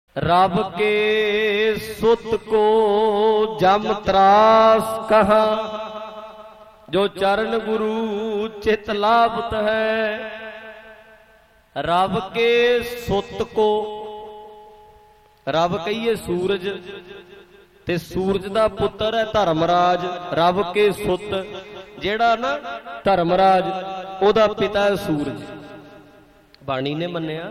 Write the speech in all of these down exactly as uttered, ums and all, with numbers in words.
रब के सुत को जम त्रास कहा, जो चरण गुरु चित लाभत है। रब के सुत को, रब कहिए सूरज, ते सूरज दा पुत्र है धर्मराज। रब के सुत जेड़ा ना धर्मराज, ओदा पिता है सूरज। बाणी ने मन्निया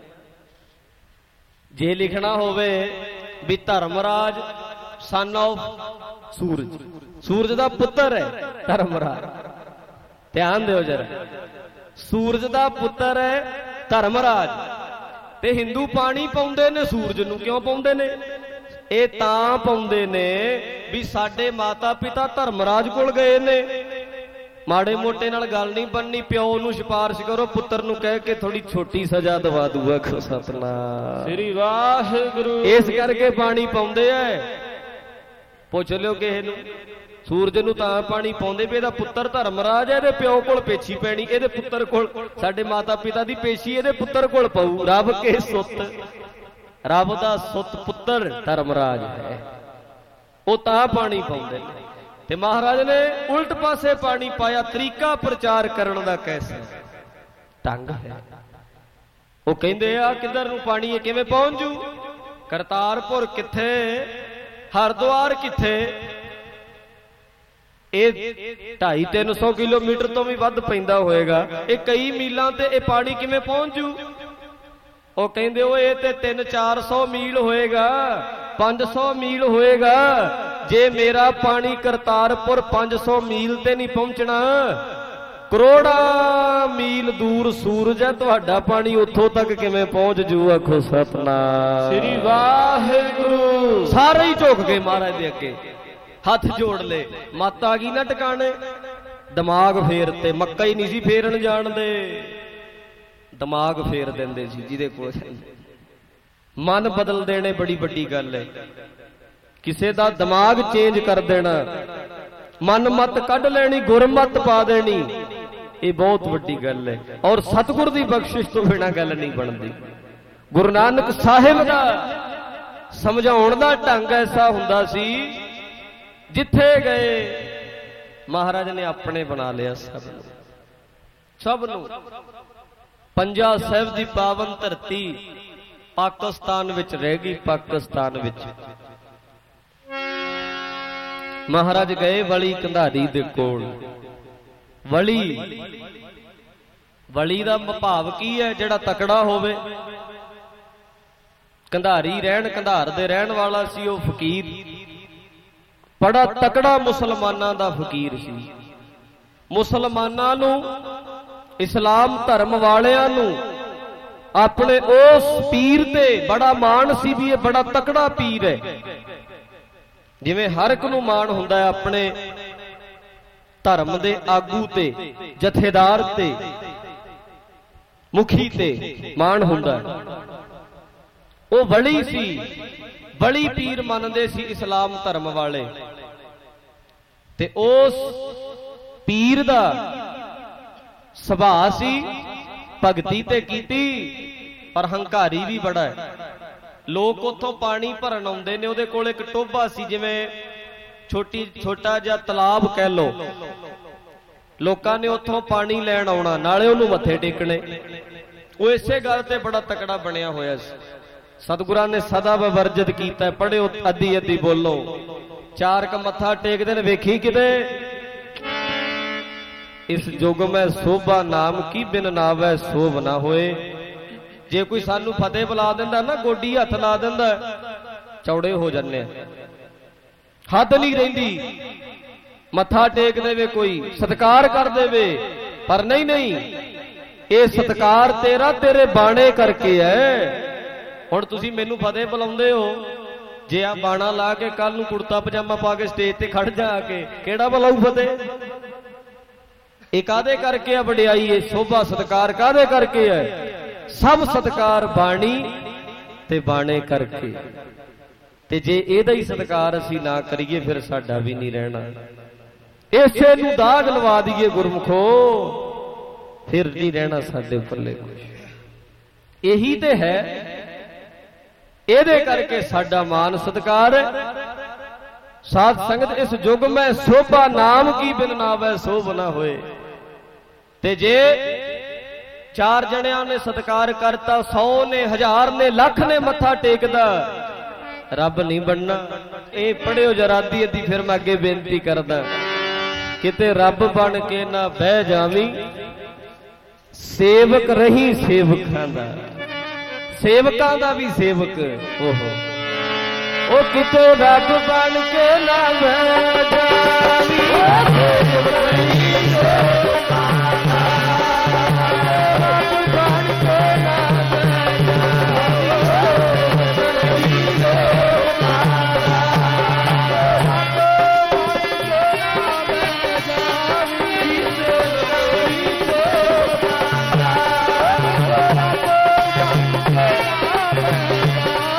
जे लिखना होवे भी धर्मराज सन ऑफ सूरज, सूरज दा पुत्र है धर्मराज। ध्यान दिओ जरा, सूरज दा पुत्र है धर्मराज। ते हिंदू पानी पाउंदे ने सूरज नूं, क्यों पाउंदे ने? ਇਹ ਤਾਂ ਪਾਉਂਦੇ ਨੇ ਵੀ ਸਾਡੇ ਮਾਤਾ ਪਿਤਾ ਧਰਮਰਾਜ ਕੋਲ ਗਏ ਨੇ। ਮਾੜੇ ਮੋਟੇ ਨਾਲ ਗੱਲ ਨਹੀਂ ਬਣਨੀ, ਪਿਓ ਨੂੰ ਸਿਫਾਰਿਸ਼ ਕਰੋ, ਪੁੱਤਰ ਨੂੰ ਕਹਿ ਕੇ ਥੋੜੀ ਛੋਟੀ ਸਜ਼ਾ ਦਵਾ ਦੂਗਾ। ਖੋ ਸਤਨਾਮ ਸ੍ਰੀ ਵਾਹਿਗੁਰੂ। ਇਸ ਕਰਕੇ ਪਾਣੀ ਪਾਉਂਦੇ ਐ। ਪੁੱਛ ਲਿਓ ਕਿਸੇ ਨੂੰ, ਸੂਰਜ ਨੂੰ ਤਾਂ ਪਾਣੀ ਪਾਉਂਦੇ ਵੀ ਇਹਦਾ ਪੁੱਤਰ ਧਰਮਰਾਜ ਹੈ, ਇਹਦੇ ਪਿਓ ਕੋਲ ਪੇਛੀ ਪੈਣੀ, ਇਹਦੇ ਪੁੱਤਰ ਕੋਲ, ਸਾਡੇ ਮਾਤਾ ਪਿਤਾ ਦੀ ਪੇਛੀ ਇਹਦੇ ਪੁੱਤਰ ਕੋਲ ਪਊ। ਰੱਬ ਕੇ ਸੁੱਤ, रब दा सुत पुत्र धर्मराज है, वो तां पानी पाउंदे ने। ते महाराज ने उल्ट पासे पानी पाया। तरीका प्रचार करन दा कैसा ढंग है। वो कहंदे आ किधर नूं पानी है, किवें पहुंच जू? करतारपुर किथे, हरद्वार किथे? ये ढाई तीन सौ किलोमीटर तो भी वध पैंदा होएगा। ये कई मीलों ते ये पानी किवें पहुंच जू? ਉਹ ਕਹਿੰਦੇ ਉਹ ਇਹ ਤੇ ਤਿੰਨ ਚਾਰ ਸੌ ਮੀਲ ਹੋਏਗਾ, ਪੰਜ ਸੌ ਮੀਲ ਹੋਏਗਾ। ਜੇ ਮੇਰਾ ਪਾਣੀ ਕਰਤਾਰਪੁਰ ਪੰਜ ਸੌ ਮੀਲ ਤੇ ਨਹੀਂ ਪਹੁੰਚਣਾ, ਕਰੋੜਾਂ ਮੀਲ ਦੂਰ ਸੂਰਜ ਹੈ, ਤੁਹਾਡਾ ਪਾਣੀ ਉੱਥੋਂ ਤੱਕ ਕਿਵੇਂ ਪਹੁੰਚ ਜੂ? ਆਖੋ ਸਤਨਾਮ ਸ੍ਰੀ ਵਾਹਿਗੁਰੂ। ਸਾਰੇ ਹੀ ਝੁਕ ਗਏ ਮਹਾਰਾਜ ਦੇ ਅੱਗੇ, ਹੱਥ ਜੋੜ ਲਏ। ਮੱਤ ਆ ਗਈ ਨਾ ਟਿਕਾਣੇ, ਦਿਮਾਗ ਫੇਰ ਤੇ ਮੱਕਾ ਹੀ ਨਹੀਂ ਸੀ ਫੇਰਨ ਜਾਣਦੇ, ਦਿਮਾਗ ਫੇਰ ਦਿੰਦੇ ਸੀ। ਜਿਹਦੇ ਕੋਲ ਮਨ ਬਦਲ ਦੇਣੇ ਬੜੀ ਵੱਡੀ ਗੱਲ ਹੈ। ਕਿਸੇ ਦਾ ਦਿਮਾਗ ਚੇਂਜ ਕਰ ਦੇਣਾ, ਮਨ ਮਤ ਕੱਢ ਲੈਣੀ, ਗੁਰਮਤ ਪਾ ਦੇਣੀ, ਇਹ ਬਹੁਤ ਵੱਡੀ ਗੱਲ ਹੈ। ਔਰ ਸਤਿਗੁਰ ਦੀ ਬਖਸ਼ਿਸ਼ ਤੋਂ ਬਿਨਾਂ ਗੱਲ ਨਹੀਂ ਬਣਦੀ। ਗੁਰੂ ਨਾਨਕ ਸਾਹਿਬ ਦਾ ਸਮਝਾਉਣ ਦਾ ਢੰਗ ਐਸਾ ਹੁੰਦਾ ਸੀ, ਜਿੱਥੇ ਗਏ ਮਹਾਰਾਜ ਨੇ ਆਪਣੇ ਬਣਾ ਲਿਆ ਸਭ ਨੂੰ, ਸਭ ਨੂੰ। ਪੰਜਾ ਸਾਹਿਬ ਦੀ ਪਾਵਨ ਧਰਤੀ ਪਾਕਿਸਤਾਨ ਵਿੱਚ ਰਹਿ ਗਈ। ਪਾਕਿਸਤਾਨ ਵਿੱਚ ਮਹਾਰਾਜ ਗਏ ਵਲੀ ਕੰਧਾਰੀ ਦੇ ਕੋਲ। ਵਲੀ, ਵਲੀ ਦਾ ਭਾਵ ਕੀ ਹੈ? ਜਿਹੜਾ ਤਕੜਾ ਹੋਵੇ। ਕੰਧਾਰੀ ਰਹਿਣ, ਕੰਧਾਰ ਦੇ ਰਹਿਣ ਵਾਲਾ ਸੀ ਉਹ ਫਕੀਰ, ਬੜਾ ਤਕੜਾ ਮੁਸਲਮਾਨਾਂ ਦਾ ਫਕੀਰ ਸੀ। ਮੁਸਲਮਾਨਾਂ ਨੂੰ, ਇਸਲਾਮ ਧਰਮ ਵਾਲਿਆਂ ਨੂੰ ਆਪਣੇ ਉਸ ਪੀਰ ਤੇ ਬੜਾ ਮਾਣ ਸੀ ਵੀ ਇਹ ਬੜਾ ਤਕੜਾ ਪੀਰ ਹੈ। ਜਿਵੇਂ ਹਰ ਇੱਕ ਨੂੰ ਮਾਣ ਹੁੰਦਾ ਹੈ ਆਪਣੇ ਧਰਮ ਦੇ ਆਗੂ ਤੇ, ਜਥੇਦਾਰ ਤੇ, ਮੁਖੀ ਤੇ ਮਾਣ ਹੁੰਦਾ ਹੈ। ਉਹ ਵਲੀ ਸੀ, ਵਲੀ ਪੀਰ ਮੰਨਦੇ ਸੀ ਇਸਲਾਮ ਧਰਮ ਵਾਲੇ। ਤੇ ਉਸ ਪੀਰ ਦਾ ਸੁਭਾਅ ਸੀ, ਭਗਤੀ ਤੇ ਕੀਤੀ, ਪਰ ਹੰਕਾਰੀ ਵੀ ਬੜਾ ਹੈ। ਲੋਕ ਉੱਥੋਂ ਪਾਣੀ ਭਰਨ ਆਉਂਦੇ ਨੇ, ਉਹਦੇ ਕੋਲ ਇੱਕ ਟੋਭਾ ਸੀ, ਜਿਵੇਂ ਛੋਟੀ ਛੋਟਾ ਜਿਹਾ ਤਲਾਬ ਕਹਿ ਲੋ। ਲੋਕਾਂ ਨੇ ਉੱਥੋਂ ਪਾਣੀ ਲੈਣ ਆਉਣਾ, ਨਾਲੇ ਉਹਨੂੰ ਮੱਥੇ ਟੇਕਣੇ। ਉਹ ਇਸੇ ਗੱਲ ਤੇ ਬੜਾ ਤਕੜਾ ਬਣਿਆ ਹੋਇਆ ਸੀ। ਸਤਿਗੁਰਾਂ ਨੇ ਸਦਾ ਵਰਜਿਤ ਕੀਤਾ, ਪੜਿਓ ਅੱਧੀ ਅੱਧੀ ਬੋਲੋ। ਚਾਰ ਕ ਮੱਥਾ ਟੇਕਦੇ ਨੇ, ਵੇਖੀ ਕਿਤੇ ਇਸ ਜੁਗ ਮੈਂ ਸੋਭਾ ਨਾਮ ਕੀ ਬਿਨ ਨਾਵੈ ਸੋਭ ਨਾ ਹੋਏ। ਜੇ ਕੋਈ ਸਾਨੂੰ ਫਤਿਹ ਬੁਲਾ ਦਿੰਦਾ ਨਾ, ਗੋਡੀ ਹੱਥ ਲਾ ਦਿੰਦਾ, ਚੌੜੇ ਹੋ ਜਾਂਦੇ ਆ। ਹੱਦ ਨਹੀਂ ਰਹਿੰਦੀ, ਮੱਥਾ ਟੇਕ ਦੇਵੇ ਕੋਈ, ਸਤਿਕਾਰ ਕਰ ਦੇਵੇ, ਪਰ ਨਹੀਂ ਨਹੀਂ, ਇਹ ਸਤਿਕਾਰ ਤੇਰਾ ਤੇਰੇ ਬਾਣੇ ਕਰਕੇ ਹੈ। ਹੁਣ ਤੁਸੀਂ ਮੈਨੂੰ ਫਤਿਹ ਬੁਲਾਉਂਦੇ ਹੋ, ਜੇ ਆ ਬਾਣਾ ਲਾ ਕੇ ਕੱਲ ਨੂੰ ਕੁੜਤਾ ਪਜਾਮਾ ਪਾ ਕੇ ਸਟੇਜ ਤੇ ਖੜ ਜਾ ਕੇ, ਕਿਹੜਾ ਬੁਲਾਊ ਫਤਿਹ? ਇਹ ਕਾਹਦੇ ਕਰਕੇ ਆ ਵਡਿਆਈ? ਇਹ ਸ਼ੋਭਾ ਸਤਿਕਾਰ ਕਾਹਦੇ ਕਰਕੇ ਹੈ? ਸਭ ਸਤਿਕਾਰ ਬਾਣੀ ਤੇ ਬਾਣੇ ਕਰਕੇ। ਤੇ ਜੇ ਇਹਦਾ ਹੀ ਸਤਿਕਾਰ ਅਸੀਂ ਨਾ ਕਰੀਏ, ਫਿਰ ਸਾਡਾ ਵੀ ਨਹੀਂ ਰਹਿਣਾ। ਇਸੇ ਨੂੰ ਦਾਗ ਲਵਾ ਦਈਏ ਗੁਰਮੁਖੋ, ਫਿਰ ਨਹੀਂ ਰਹਿਣਾ ਸਾਡੇ ਪੱਲੇ ਕੁਛ। ਇਹੀ ਤੇ ਹੈ ਇਹਦੇ ਕਰਕੇ ਸਾਡਾ ਮਾਨ ਸਤਿਕਾਰ ਹੈ। ਸਾਧ ਸੰਗਤ ਇਸ ਯੁੱਗ ਮੈਂ ਸੋਭਾ ਨਾਮ ਕੀ ਬਿਨ ਨਾਵੈ ਸੋਭ ਨਾ ਹੋਏ। ਤੇ ਜੇ ਚਾਰ ਜਣਿਆਂ ਨੇ ਸਤਿਕਾਰ ਕਰਤਾ, ਸੌ ਨੇ, ਹਜ਼ਾਰ ਨੇ, ਲੱਖ ਨੇ ਮੱਥਾ ਟੇਕਦਾ, ਰੱਬ ਨਹੀਂ ਬਣਨਾ। ਇਹ ਪੜਿਓ ਜਰਾ ਅੱਧੀ ਅੱਧੀ, ਫਿਰ ਮੈਂ ਅੱਗੇ ਬੇਨਤੀ ਕਰਦਾ, ਕਿਤੇ ਰੱਬ ਬਣ ਕੇ ਨਾ ਬਹਿ ਜਾਵੀਂ, ਸੇਵਕ ਰਹੀ ਸੇਵਕਾਂ ਦਾ, ਸੇਵਕਾਂ ਦਾ ਵੀ ਸੇਵਕ। ਓਹੋ ਉਹ ਕਿਤੇ ਰੱਬ ਬਣ ਕੇ ਨਾ ਬਹਿ ਜਾਵੀਂ, ਸੇਵਕ ਰਹੀ ਸੇਵਕਾਂ ਦਾ, ਰੱਬ ਬਣ ਕੇ ਨਾ ਬਹਿ ਜਾਵੀਂ, ਸੇਵਕ ਰਹੀ ਸੇਵਕਾਂ ਦਾ, ਰੱਬ ਬਣ ਕੇ ਨਾ ਬਹਿ ਜਾਵੀਂ, ਸੇਵਕ ਰਹੀ ਸੇਵਕਾਂ ਦਾ, ਰੱਬ ਬਣ ਕੇ ਨਾ ਬਹਿ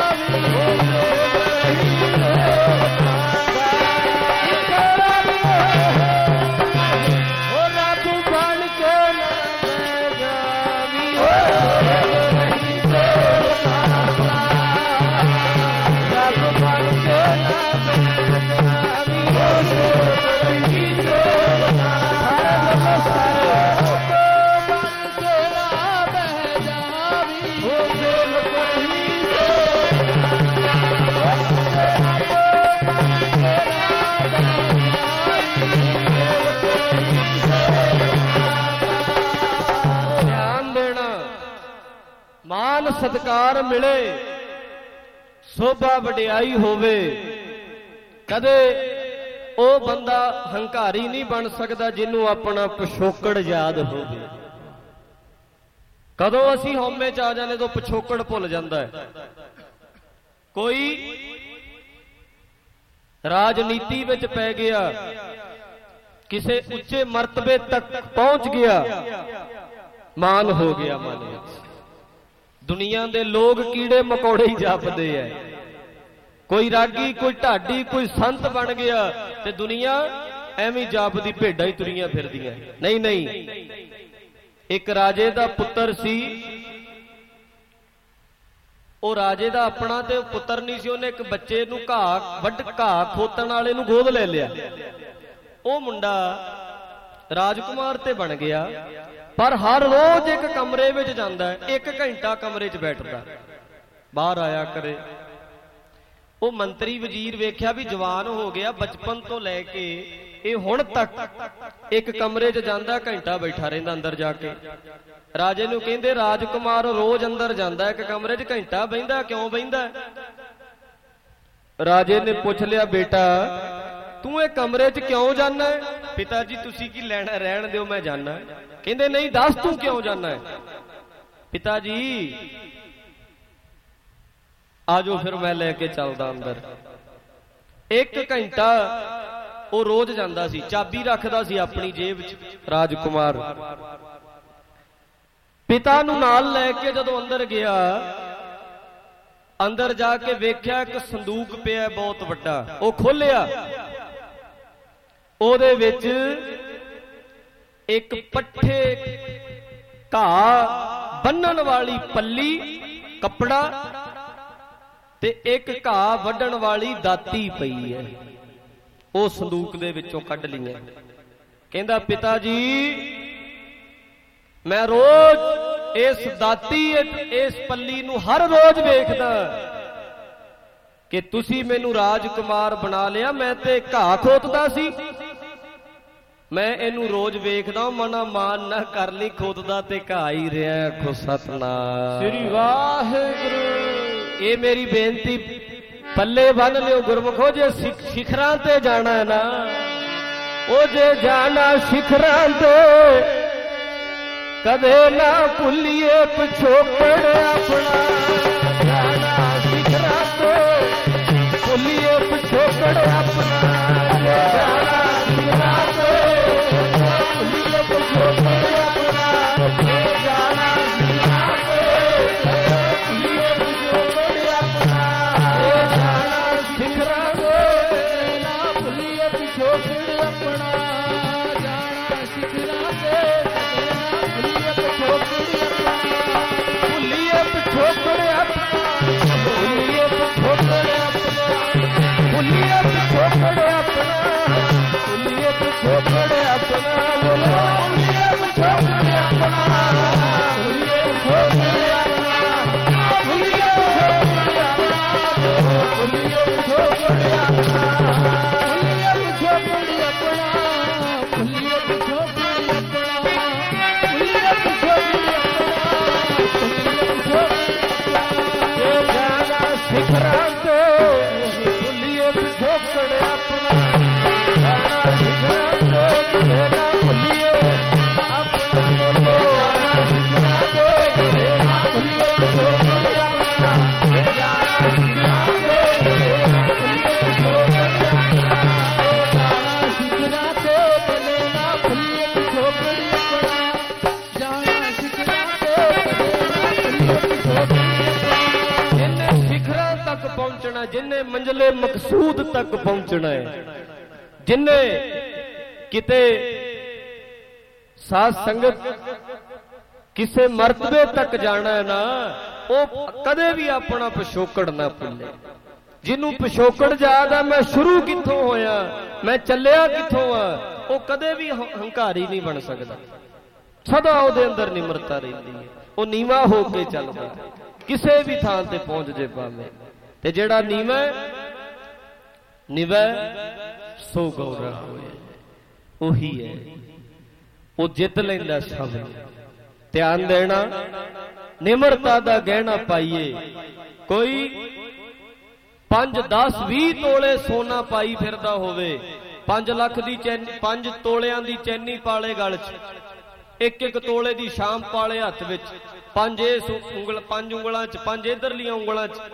ਮਾਨ ਸਤਿਕਾਰ ਮਿਲੇ, ਸੋਭਾ ਵਡਿਆਈ ਹੋਵੇ। ਕਦੇ ਉਹ ਬੰਦਾ ਹੰਕਾਰੀ ਨਹੀਂ ਬਣ ਸਕਦਾ ਜਿਹਨੂੰ ਆਪਣਾ ਪਿਛੋਕੜ ਯਾਦ ਹੋਵੇ। ਕਦੋਂ ਅਸੀਂ ਹਉਮੈ ਚ ਆ ਜਾਂਦੇ ਤਾਂ ਪਿਛੋਕੜ ਭੁੱਲ ਜਾਂਦਾ ਹੈ। ਕੋਈ ਰਾਜਨੀਤੀ ਵਿੱਚ ਪੈ ਗਿਆ, ਕਿਸੇ ਉੱਚੇ ਮਰਤਬੇ ਤੱਕ ਪਹੁੰਚ ਗਿਆ, ਮਾਨ ਹੋ ਗਿਆ ਮਨ ਵਿੱਚ। ਦੁਨੀਆ ਦੇ ਲੋਕ ਕੀੜੇ ਮਕੌੜੇ ਹੀ ਜਾਪਦੇ ਐ। ਕੋਈ ਰਾਗੀ, ਕੋਈ ਢਾਡੀ, ਕੋਈ ਸੰਤ ਬਣ ਗਿਆ ਤੇ ਦੁਨੀਆ ਐਵੇਂ ਜਾਪਦੀ ਭੇਡਾਂ ਹੀ ਤੁਰੀਆਂ ਫਿਰਦੀਆਂ। ਨਹੀਂ ਨਹੀਂ, ਇੱਕ ਰਾਜੇ ਦਾ ਪੁੱਤਰ ਸੀ। ਉਹ ਰਾਜੇ ਦਾ ਆਪਣਾ ਤੇ ਪੁੱਤਰ ਨਹੀਂ ਸੀ। ਉਹਨੇ ਇੱਕ ਬੱਚੇ ਨੂੰ ਘਾਹ ਵੱਢ ਘਾਹ ਖੋਤਣ ਵਾਲੇ ਨੂੰ ਗੋਦ ਲੈ ਲਿਆ। ਉਹ ਮੁੰਡਾ ਰਾਜਕੁਮਾਰ ਤੇ ਬਣ ਗਿਆ, ਪਰ ਹਰ ਰੋਜ਼ ਇੱਕ ਕਮਰੇ ਵਿੱਚ ਜਾਂਦਾ, ਇੱਕ ਘੰਟਾ ਕਮਰੇ 'ਚ ਬੈਠਦਾ, ਬਾਹਰ ਆਇਆ ਕਰੇ। ਉਹ ਮੰਤਰੀ ਵਜ਼ੀਰ ਵੇਖਿਆ ਵੀ ਜਵਾਨ ਹੋ ਗਿਆ, ਬਚਪਨ ਤੋਂ ਲੈ ਕੇ ਇਹ ਹੁਣ ਤੱਕ ਇੱਕ ਕਮਰੇ 'ਚ ਜਾਂਦਾ, ਘੰਟਾ ਬੈਠਾ ਰਹਿੰਦਾ ਅੰਦਰ ਜਾ ਕੇ। ਰਾਜੇ ਨੂੰ ਕਹਿੰਦੇ ਰਾਜਕੁਮਾਰ ਰੋਜ਼ ਅੰਦਰ ਜਾਂਦਾ, ਇੱਕ ਕਮਰੇ 'ਚ ਘੰਟਾ ਬਹਿੰਦਾ, ਕਿਉਂ ਬਹਿੰਦਾ? ਰਾਜੇ ਨੇ ਪੁੱਛ ਲਿਆ, ਬੇਟਾ ਤੂੰ ਇਹ ਕਮਰੇ 'ਚ ਕਿਉਂ ਜਾਣਾ? ਪਿਤਾ ਜੀ ਤੁਸੀਂ ਕੀ ਲੈਣਾ, ਰਹਿਣ ਦਿਓ, ਮੈਂ ਜਾਣਾ। ਕਹਿੰਦੇ ਨਹੀਂ, ਦੱਸ ਤੂੰ ਕਿਉਂ ਜਾਣਾ ਹੈ? ਪਿਤਾ ਜੀ ਆਜੋ ਫਿਰ ਮੈਂ ਲੈ ਕੇ ਚੱਲਦਾ ਅੰਦਰ। ਇੱਕ ਘੰਟਾ ਉਹ ਰੋਜ਼ ਜਾਂਦਾ ਸੀ, ਚਾਬੀ ਰੱਖਦਾ ਸੀ ਆਪਣੀ ਜੇਬ 'ਚ ਰਾਜਕੁਮਾਰ। ਪਿਤਾ ਨੂੰ ਨਾਲ ਲੈ ਕੇ ਜਦੋਂ ਅੰਦਰ ਗਿਆ, ਅੰਦਰ ਜਾ ਕੇ ਵੇਖਿਆ ਇੱਕ ਸੰਦੂਕ ਪਿਆ ਬਹੁਤ ਵੱਡਾ। ਉਹ ਖੋਲਿਆ, ਉਹਦੇ ਵਿੱਚ ਇੱਕ ਪੱਠੇ ਘਾਹ ਬੰਨਣ ਵਾਲੀ ਪੱਲੀ, ਕੱਪੜਾ ਤੇ ਇੱਕ ਘਾਹ ਵੱਢਣ ਵਾਲੀ ਦਾਤੀ ਪਈ ਹੈ। ਉਹ ਸੰਦੂਕ ਦੇ ਵਿੱਚੋਂ ਕੱਢ ਲਈਆਂ। ਕਹਿੰਦਾ ਪਿਤਾ ਜੀ ਮੈਂ ਰੋਜ਼ ਇਸ ਦਾਤੀ, ਇਸ ਪੱਲੀ ਨੂੰ ਹਰ ਰੋਜ਼ ਵੇਖਦਾ ਕਿ ਤੁਸੀਂ ਮੈਨੂੰ ਰਾਜਕੁਮਾਰ ਬਣਾ ਲਿਆ। ਮੈਂ ਤੇ ਘਾਹ ਖੋਤਦਾ ਸੀ, ਮੈਂ ਇਹਨੂੰ ਰੋਜ਼ ਵੇਖਦਾ, ਮਨਾ ਮਾਨ ਨਾ ਕਰ ਲਈ, ਖੋਦਦਾ ਤੇ ਘਾਹ ਹੀ ਰਿਹਾ। ਆਖੋ ਸਤਨਾਮ ਸ੍ਰੀ ਵਾਹਿਗੁਰੂ। ਇਹ ਮੇਰੀ ਬੇਨਤੀ ਪੱਲੇ ਬੰਨ ਲਿਓ ਗੁਰਮੁਖੋ। ਜੇ ਸਿਖਰਾਂ ਤੇ ਜਾਣਾ ਨਾ, ਉਹ ਜੇ ਜਾਣਾ ਸਿਖਰਾਂ ਤੇ, ਕਦੇ ਨਾ ਭੁੱਲੀਏ ਪਿਛੋਕੜ ਆਪਣਾ। ਜਾਣਾ ਸਿਖਰਾਂ ਤੇ, ਭੁੱਲੀਏ ਪਿਛੋਕੜ ਆਪਣਾ। ਜਾਣਾ ਸਿਖਰਾਂ ਤੇ, ਭੁੱਲੀਏ ਪਿਛੋਕੜ ਆਪਣਾ। ਜਾਣਾ ਸਿਖਰਾਂ ਤੇ, ਭੁੱਲੀਏ ਪਿਛੋਕੜ ਆਪਣਾ। ਜਾਣਾ ਸਿਖਰਾਂ ਤੇ, ਨਾ ਭੁੱਲੀਏ ਪਿਛੋਕੜ ਆਪਣਾ। ਜਾਣਾ ਸਿਖਰਾਂ ਤੇ, ਭੁੱਲੀਏ ਪਿਛੋਕੜ ਆਪਣਾ। ਭੁੱਲੀਏ ਪਿਛੋਕੜ ਆਪਣਾ। ਭੁੱਲੀਏ ਸਿਖਰਾਂ ਤੇ ਭੁੱਲੀਏ ਪਿਛੋਕੜ ਆਪਣਾ, ਜਾਣਾ ਸਿਖਰਾਂ ਤੇ ਕਿਤੇ ਨਾ ਭੁੱਲੀਏ ਆਪਣਾ ਬੋਲੋ, ਜਾਣਾ ਸਿਖਰਾਂ ਤੇ ਕਿਤੇ ਨਾ ਭੁੱਲੀਏ ਪਿਛੋਕੜ ਆਪਣਾ, ਜਾਣਾ ਸਿਖਰਾਂ ਤੇ ਕਿਤੇ ਨਾ ਭੁੱਲੀਏ ਪਿਛੋਕੜ ਆਪਣਾ, ਜਾਣਾ ਸਿਖਰਾਂ ਤੇ ਕਿਤੇ ਨਾ ਭੁੱਲੀਏ ਪਿਛੋਕੜ ਆਪਣਾ, ਜਾਣਾ ਸਿਖਰਾਂ ਤੇ ਕਿਤੇ ਨਾ ਭੁੱਲੀਏ ਪਿਛੋਕੜ। ਜਿੰਨੇ ਸਿਖਰਾਂ ਤੱਕ ਪਹੁੰਚਣਾ, ਜਿੰਨੇ ਮੰਜ਼ਲੇ ਮਕਸੂਦ ਤੱਕ ਪਹੁੰਚਣਾ ਹੈ, ਜਿੰਨੇ ਕਿਤੇ ਸਾਧ ਸੰਗਤ ਕਿਸੇ ਮਰਤਬੇ ਤੱਕ ਜਾਣਾ ਹੈ ਨਾ, ਉਹ ਕਦੇ ਵੀ ਆਪਣਾ ਪਿਛੋਕੜ ਨਾ ਭੁੱਲੇ। ਜਿਹਨੂੰ ਪਿਛੋਕੜ ਯਾਦ ਆ, ਮੈਂ ਸ਼ੁਰੂ ਕਿੱਥੋਂ ਹੋਇਆ, ਮੈਂ ਚੱਲਿਆ ਕਿੱਥੋਂ ਆ, ਉਹ ਕਦੇ ਵੀ ਹੰਕਾਰੀ ਨਹੀਂ ਬਣ ਸਕਦਾ। ਸਦਾ ਉਹਦੇ ਅੰਦਰ ਨਿਮਰਤਾ ਰਹਿੰਦੀ ਹੈ, ਉਹ ਨੀਵਾਂ ਹੋ ਕੇ ਚੱਲਦਾ, ਕਿਸੇ ਵੀ ਥਾਂ ਤੇ ਪਹੁੰਚ ਜੇ ਪਾਵੇ। ਤੇ ਜਿਹੜਾ ਨੀਵਾਂ ਨਿਵੈ ਸੋ ਗੌਰਾ ਹੋਇਆ, ਉਹੀ ਹੈ, ਉਹ ਜਿੱਤ ਲੈਂਦਾ ਸਭ। ਧਿਆਨ ਦੇਣਾ, ਨਿਮਰਤਾ ਦਾ ਗਹਿਣਾ ਪਾਈਏ। ਕੋਈ ਪੰਜ ਦਸ ਵੀਹ ਤੋਲੇ ਸੋਨਾ ਪਾਈ ਫਿਰਦਾ ਹੋਵੇ, ਪੰਜ ਲੱਖ ਦੀ ਚੈਨੀ, ਪੰਜ ਤੋਲਿਆਂ ਦੀ ਚੈਨੀ ਪਾਲੇ ਗਲ 'ਚ, ਇੱਕ ਇੱਕ ਤੋਲੇ ਦੀ ਸ਼ਾਮ ਪਾਲੇ ਹੱਥ ਵਿੱਚ, ਪੰਜ ਇਸ ਉਂਗਲ, ਪੰਜ ਉਂਗਲਾਂ 'ਚ, ਪੰਜ ਇਧਰਲੀਆਂ ਉਂਗਲਾਂ 'ਚ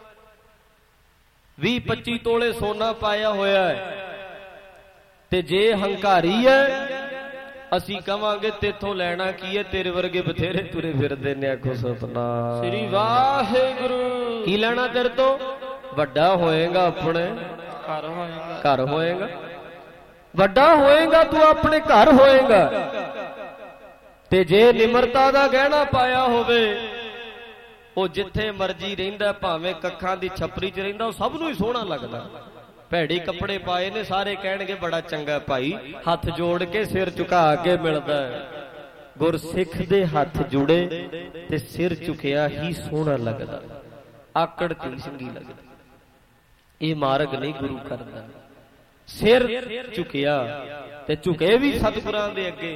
ਵੀਹ ਪੱਚੀ ਤੋਲੇ ਸੋਨਾ ਪਾਇਆ ਹੋਇਆ ਹੈ। ਤੇ ਜੇ ਹੰਕਾਰੀ ਹੈ, ਅਸੀਂ ਕਵਾਂਗੇ ਤੇਥੋਂ ਲੈਣਾ ਕੀ ਹੈ, ਤੇਰੇ ਵਰਗੇ ਬਥੇਰੇ ਤੁਰੇ ਫਿਰਦੇ ਨੇ। ਆਖੋ ਸਤਨਾਮ ਸ੍ਰੀ ਵਾਹਿਗੁਰੂ। ਕੀ ਲੈਣਾ ਤੇਰੇ ਤੋਂ? ਵੱਡਾ ਹੋਏਗਾ, ਆਪਣੇ ਘਰ ਹੋਏਗਾ, ਘਰ ਹੋਏਗਾ, ਵੱਡਾ ਹੋਏਗਾ, ਤੂੰ ਆਪਣੇ ਘਰ ਹੋਏਗਾ। ਤੇ ਜੇ ਨਿਮਰਤਾ ਦਾ ਗਹਿਣਾ ਪਾਇਆ ਹੋਵੇ, ਉਹ ਜਿੱਥੇ ਮਰਜੀ ਰਹਿੰਦਾ, ਭਾਵੇਂ ਕੱਖਾਂ ਦੀ ਛਪਰੀ 'ਚ ਰਹਿੰਦਾ, ਉਹ ਸਭ ਨੂੰ ਹੀ ਸੋਹਣਾ ਲੱਗਦਾ। ਭੈੜੀ ਕੱਪੜੇ ਪਾਏ ਨੇ, ਸਾਰੇ ਕਹਿਣਗੇ ਬੜਾ ਚੰਗਾ ਭਾਈ, ਹੱਥ ਜੋੜ ਕੇ ਸਿਰ ਝੁਕਾ ਕੇ ਮਿਲਦਾ। ਗੁਰਸਿੱਖ ਦੇ ਹੱਥ ਜੁੜੇ ਤੇ ਸਿਰ ਝੁਕਿਆ ਹੀ ਸੋਹਣਾ ਲੱਗਦਾ, ਆਕੜ ਤੇ ਚੰਗੀ ਲੱਗਦੀ। ਇਹ ਮਾਰਗ ਨਹੀਂ ਗੁਰੂ ਕਰਦਾ। ਸਿਰ ਝੁਕਿਆ ਤੇ ਝੁਕੇ ਵੀ ਸਤਿਗੁਰਾਂ ਦੇ ਅੱਗੇ।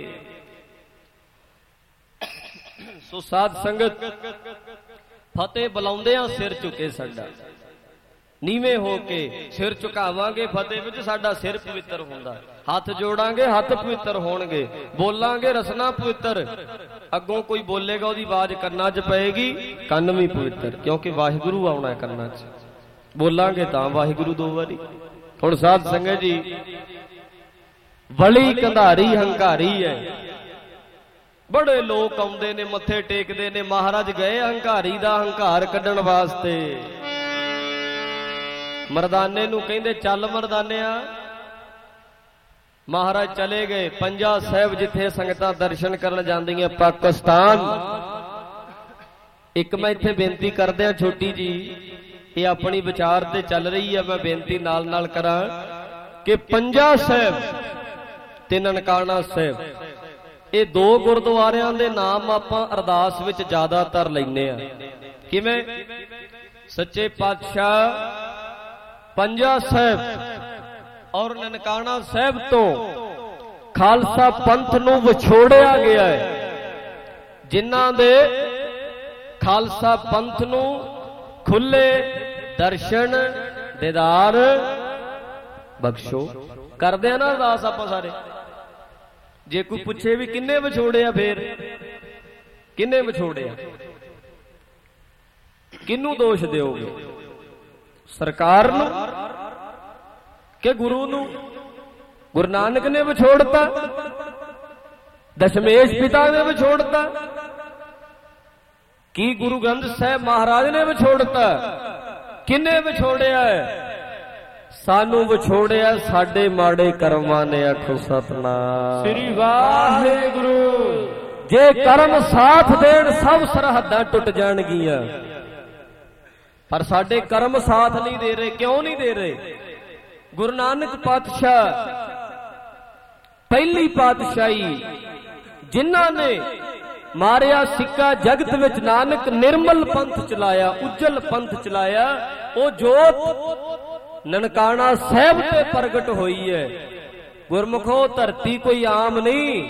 ਸੋ ਸਾਧ ਸੰਗਤ, ਫਤਿਹ ਬੁਲਾਉਂਦਿਆਂ ਸਿਰ ਝੁਕੇ ਸਾਡਾ, ਨੀਵੇਂ ਹੋ ਕੇ ਸਿਰ ਝੁਕਾਵਾਂਗੇ ਫਤਿਹ ਵਿੱਚ, ਸਾਡਾ ਸਿਰ ਪਵਿੱਤਰ ਹੁੰਦਾ। ਹੱਥ ਜੋੜਾਂਗੇ, ਹੱਥ ਪਵਿੱਤਰ ਹੋਣਗੇ। ਬੋਲਾਂਗੇ, ਰਸਨਾ ਪਵਿੱਤਰ। ਅੱਗੋਂ ਕੋਈ ਬੋਲੇਗਾ, ਉਹਦੀ ਆਵਾਜ਼ ਕੰਨਾਂ 'ਚ ਪਏਗੀ, ਕੰਨ ਵੀ ਪਵਿੱਤਰ, ਕਿਉਂਕਿ ਵਾਹਿਗੁਰੂ ਆਉਣਾ ਕੰਨਾਂ 'ਚ। ਬੋਲਾਂਗੇ ਤਾਂ ਵਾਹਿਗੁਰੂ ਦੋ ਵਾਰੀ। ਹੁਣ ਸਾਧ ਸੰਗਤ ਜੀ, ਬਲੀ ਕੰਧਾਰੀ ਹੰਕਾਰੀ ਹੈ। ਬੜੇ ਲੋਕ ਆਉਂਦੇ ਨੇ, ਮੱਥੇ ਟੇਕਦੇ ਨੇ। ਮਹਾਰਾਜ ਗਏ ਹੰਕਾਰੀ ਦਾ ਹੰਕਾਰ ਕੱਢਣ ਵਾਸਤੇ। ਮਰਦਾਨੇ ਨੂੰ ਕਹਿੰਦੇ, ਚੱਲ ਮਰਦਾਨਿਆ। ਮਹਾਰਾਜ ਚਲੇ ਗਏ। ਪੰਜਾ ਸਾਹਿਬ ਜਿੱਥੇ ਸੰਗਤਾਂ ਦਰਸ਼ਨ ਕਰਨ ਜਾਂਦੀਆਂ, ਪਾਕਿਸਤਾਨ। ਇੱਕ ਮੈਂ ਇੱਥੇ ਬੇਨਤੀ ਕਰਦਿਆਂ ਛੋਟੀ ਜੀ, ਇਹ ਆਪਣੀ ਵਿਚਾਰ ਤੇ ਚੱਲ ਰਹੀ ਹੈ, ਮੈਂ ਬੇਨਤੀ ਨਾਲ ਨਾਲ ਕਰਾਂ ਕਿ ਪੰਜਾ ਸਾਹਿਬ ਤੇ ਨਨਕਾਣਾ ਸਾਹਿਬ, ਇਹ ਦੋ ਗੁਰਦੁਆਰਿਆਂ ਦੇ ਨਾਮ ਆਪਾਂ ਅਰਦਾਸ ਵਿੱਚ ਜ਼ਿਆਦਾਤਰ ਲੈਂਦੇ ਆ। ਕਿਵੇਂ? ਸੱਚੇ ਪਾਤਸ਼ਾਹ ਪੰਜਾ ਸਾਹਿਬ ਔਰ ਨਨਕਾਣਾ ਸਾਹਿਬ ਤੋਂ ਖਾਲਸਾ ਪੰਥ ਨੂੰ ਵਿਛੋੜਿਆ ਗਿਆ ਹੈ। ਜਿਨ੍ਹਾਂ ਦੇ ਖਾਲਸਾ ਪੰਥ ਨੂੰ ਖੁੱਲੇ ਦਰਸ਼ਨ ਦੀਦਾਰ ਬਖਸ਼ੋ। ਕਰਦੇ ਆ ਨਾ ਅਰਦਾਸ ਆਪਾਂ ਸਾਰੇ। ਜੇ ਕੋਈ ਪੁੱਛੇ ਵੀ ਕਿੰਨੇ ਵਿਛੋੜਿਆ, ਫੇਰ ਕਿੰਨੇ ਵਿਛੋੜਿਆ, ਕਿਹਨੂੰ ਦੋਸ਼ ਦਿਓਗੇ? ਸਰਕਾਰ ਨੂੰ ਕਿ ਗੁਰੂ ਨੂੰ? ਗੁਰੂ ਨਾਨਕ ਨੇ ਵਿਛੋੜਤਾ, ਦਸ਼ਮੇਸ਼ ਪਿਤਾ ਨੇ ਵਿਛੋੜਤਾ, ਕੀ ਗੁਰੂ ਗ੍ਰੰਥ ਸਾਹਿਬ ਮਹਾਰਾਜ ਨੇ ਵਿਛੋੜਤਾ? ਕਿੰਨੇ ਵਿਛੋੜਿਆ ਹੈ? ਸਾਨੂੰ ਵਿਛੋੜਿਆ ਸਾਡੇ ਮਾੜੇ ਕਰਮਾਂ ਨੇ। ਆਖੋ ਸਤਨਾਮ ਸ੍ਰੀ ਵਾਹਿਗੁਰੂ। ਜੇ ਕਰਮ ਸਾਥ ਦੇਣ, ਸਭ ਸਰਹੱਦਾਂ ਟੁੱਟ ਜਾਣਗੀਆਂ। ਪਰ ਸਾਡੇ ਕਰਮ ਸਾਥ ਨਹੀਂ ਦੇ ਰਹੇ। ਕਿਉਂ ਨਹੀਂ ਦੇ ਰਹੇ? ਗੁਰੂ ਨਾਨਕ ਪਾਤਸ਼ਾਹ ਪਹਿਲੀ ਪਾਤਸ਼ਾਹੀ, ਜਿਨ੍ਹਾਂ ਨੇ ਮਾਰਿਆ ਸਿੱਕਾ ਜਗਤ ਵਿੱਚ, ਨਾਨਕ ਨਿਰਮਲ ਪੰਥ ਚਲਾਇਆ, ਉਜਲ ਪੰਥ ਚਲਾਇਆ। ਉਹ ਜੋਤ ਨਨਕਾਣਾ ਸਾਹਿਬ ਤੇ ਪ੍ਰਗਟ ਹੋਈ ਹੈ। ਗੁਰਮੁਖੋ, ਧਰਤੀ ਕੋਈ ਆਮ ਨਹੀਂ,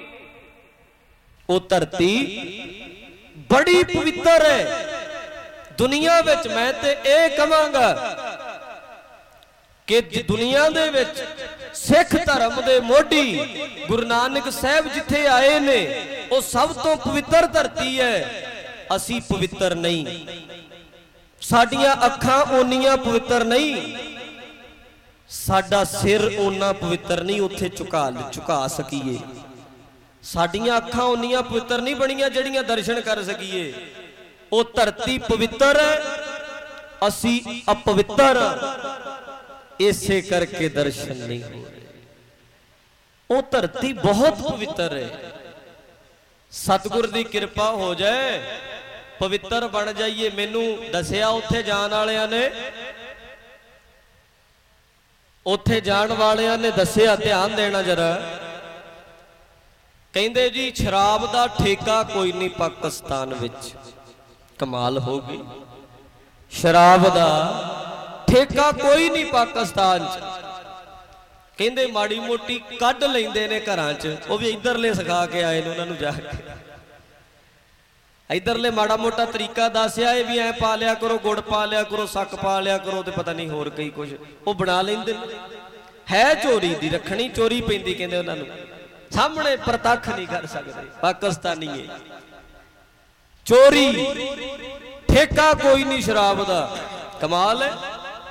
ਉਹ ਧਰਤੀ ਬੜੀ ਪਵਿੱਤਰ ਹੈ। दुनिया विच मैं ते ए कहांगा कि दुनिया दे विच सिख धर्म दे मोढी गुरु नानक साहब जिथे आए ने वो सब तो पवित्र धरती है। असी पवित्र नहीं, साडियां अखां ओनियां पवित्र नहीं, साडा सिर ओना पवित्र नहीं उत्थे झुका झुका सकीए। साडियां अखां ओनियां पवित्र नहीं बणियां जिहड़ियां दर्शन कर सकीए। वो धरती पवित्र है, असी अपवित्र, इसे करके दर्शन नहीं हो रहे। वो धरती बहुत पवित्र है। सतगुर दी कृपा हो जाए पवित्र बन जाइए। मैनू दसिया उत्थे जाण वालियां ने उत्थे जाण वालियां ने दसिया, ध्यान देना जरा। कहंदे जी शराब दा ठेका कोई नहीं पाकिस्तान विच। कमाल हो गई, शराब दा ठेका कोई नहीं पाकिस्तान च। कहंदे माड़ी मोटी कढ लैंदे ने घरां च, वो भी इधरले सिखा के आए ने उन्हां नूं जाके। इधरले माड़ा मोटा तरीका दसिया भी ऐ पा लिया करो, गुड़ पा लिया करो, सक पा लिया करो, तो पता नहीं होर कई कुछ वो बना लेंदे है। चोरी दी रखनी चोरी पैंदी कहंदे उन्हां नूं, सामने प्रतख नहीं कर सकते पाकिस्तानी है। चोरी ठेका कोई नहीं शराब दा। कमाल है।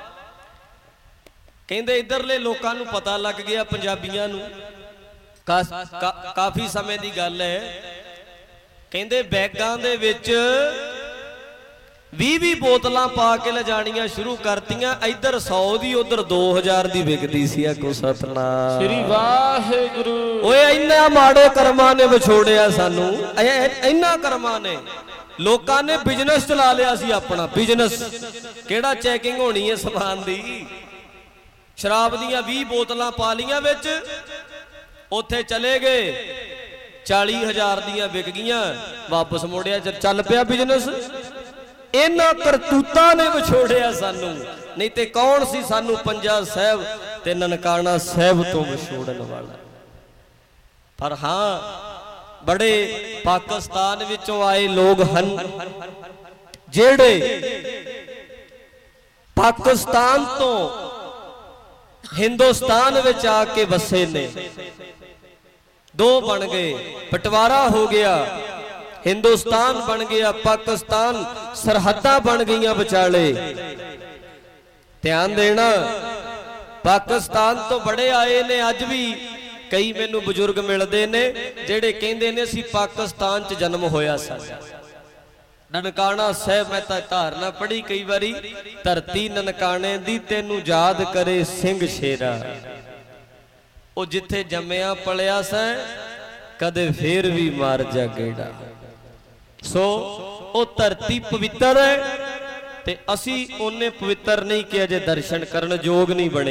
कहंदे इधरले लोकां नूं पता लग गया पंजाबियां नूं, का, का, काफी समय दी गल है। कहंदे बैगां दे विच ਵੀਹ ਵੀਹ बोतलां पा के ले जानियां शुरू करतियां। इधर सौ दी उधर दो हजार दी विकदी सी। आखो सतनाम श्री वाहिगुरू। ओए इन्ना माड़े कर्मां ने विछोड़िया सानू, इन्ना कर्मां ने। लोकां ने बिजनेस चला लिया सी अपना बिजनेस। केड़ा चैकिंग होनी है समान दी। शराब दियां बीस बोतलां पा लियां विच, उत्थे चले गए, चाली हजार दियां विक गईयां, वापस मुड़िया, चल पिया बिजनेस। इन्हां करतूतां ने विछोड़िया सानू, नहीं ते कौन सी सानू पंजा साहब ते ननकाना साहब तो विछोड़न वाला। पर हां बड़े पाकिस्तान विचों आए लोग हन जेड़े पाकिस्तान तो हिंदुस्तान विच आके बसे ने। दो बन गए, बंटवारा हो गया, हिंदुस्तान बन गया, पाकिस्तान, सरहदां बन गईयां विचाले। ध्यान देना, पाकिस्तान तो बड़े आए ने। अज भी कई मैनू बजुर्ग मिलते ने जेड़े कहंदे ने असीं पाकिस्तान च जन्म होया साडा। ननकाना साहब मैं तां धारना पढ़ी कई बारी, धरती ननकाने दी तैनू याद करे सिंह शेरा। ओ जिथे जम्मिया पलिया सै कदे फिर भी मार जा गेड़ा। सो ओ धरती पवित्र है ते असी ओने पवित्र नहीं कि अजे दर्शन करन जोग नहीं बने।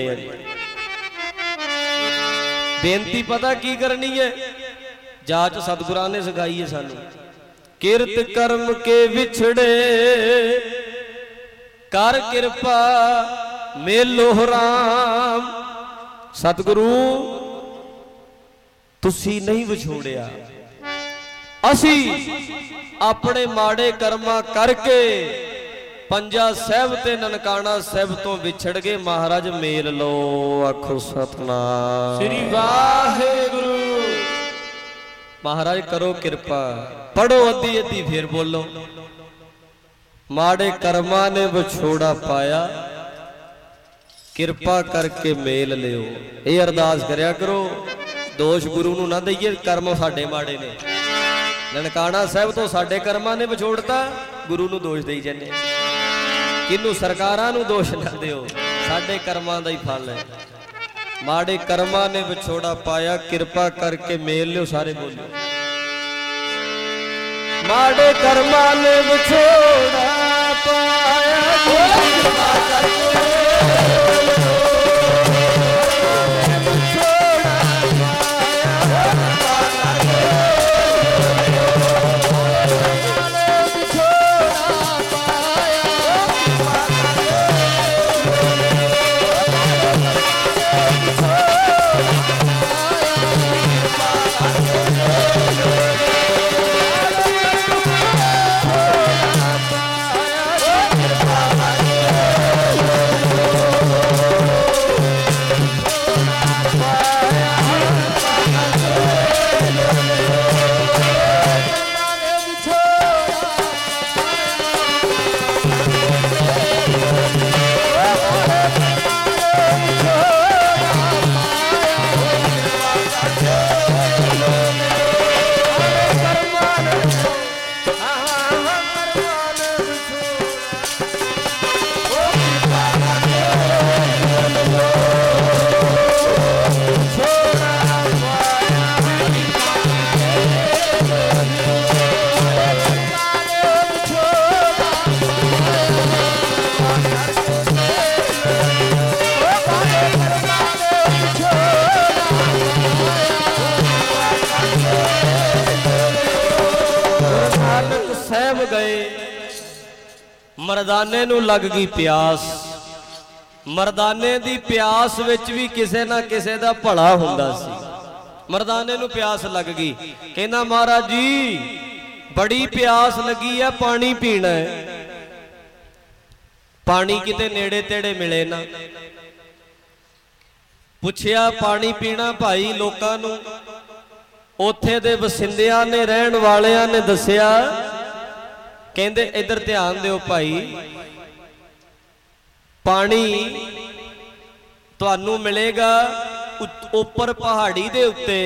बेनती पता की करनी है, जाच सतगुरां ने सिखाई है सानू। किरत कर्म के विछड़े कर कृपा मेलो राम। सतगुरु तुसी नहीं विछोड़िया, असी अपने माड़े कर्मा करके पंजा साहब ते ननकाना साहब तो विछड़ गए। महाराज मेल लो। आखो सतनाम श्री वाहिगुरू। महाराज करो कृपा। पढ़ो अद्धी अद्धी फिर बोलो। माड़े कर्मा ने विछोड़ा पाया, कृपा करके मेल लियो। ये अरदास करया करो। दोष गुरु नूं ना दईए, कर्म साडे माड़े ने। ननकाना साहब तो साडे कर्मां ने विछोड़ता, गुरु नूं दोष देई जाने। किनू सरकारां नूं दोष ना दिओ, साडे कर्मां दा ही फल है। माड़े कर्मां ने विछोड़ा पाया, कृपा करके मेल लियो। सारे बोलो। माड़े कर्मां ने विछोड़ा पाया, कृपा करके मरदाने नूं लग गई प्यास। मरदाने दी प्यास विच भी किसे ना किसे दा भला हुंदा सी। मरदाने नूं प्यास लग गई, कहना महाराज जी बड़ी प्यास लगी है, पानी पीना है। पानी किते नेड़े तेड़े मिले ना। पुछया पानी पीना भाई लोकां नूं, उत्थे दे वसिंदियां ने रहण वालियां ने दसिया, कहंदे इधर ध्यान दिओ भाई, पानी तुहानू मिलेगा उपर पहाड़ी दे उत्ते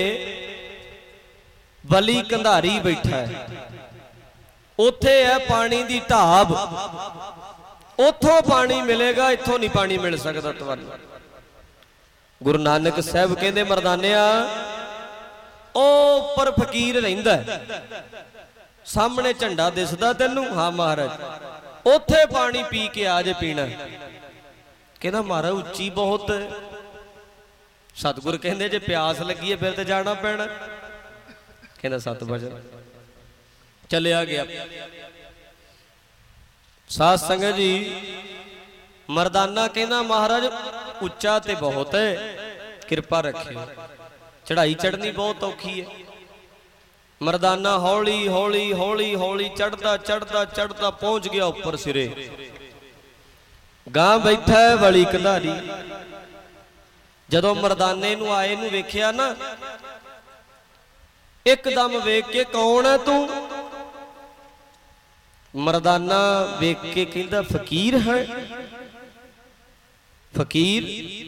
बली कंधारी बैठा है, उत्थे है पानी दी ढाब, उथों पानी मिलेगा, इथों नहीं पानी मिल सकता तुहानू। गुरु नानक साहब कहंदे मरदानिया ओ उपर फकीर रहिंदा है, सामने झंडा दिसदा तैनू? हाँ महाराज। उथे पानी पी के आ जे पीना। कहना महाराज उच्ची बहुत है। सतगुर कहंदे जे प्यास लगी है फिर तो जाना पैना। कहना सत बचन। चलिया गया। साध संगत जी मरदाना कहना महाराज उच्चा ते बहुत है, कृपा रखियो, चढ़ाई चढ़नी बहुत औखी है। मरदाना हौली हौली हौली हौली चढ़ता चढ़ता चढ़ता पहुंच गया उपर सिरे। गां बैठा है बली कंधारी। जदों मरदाने नूं आए नूं वेखिया ना, एकदम वेख के कौन है तू? मरदाना वेख के कहंदा फकीर है। फकीर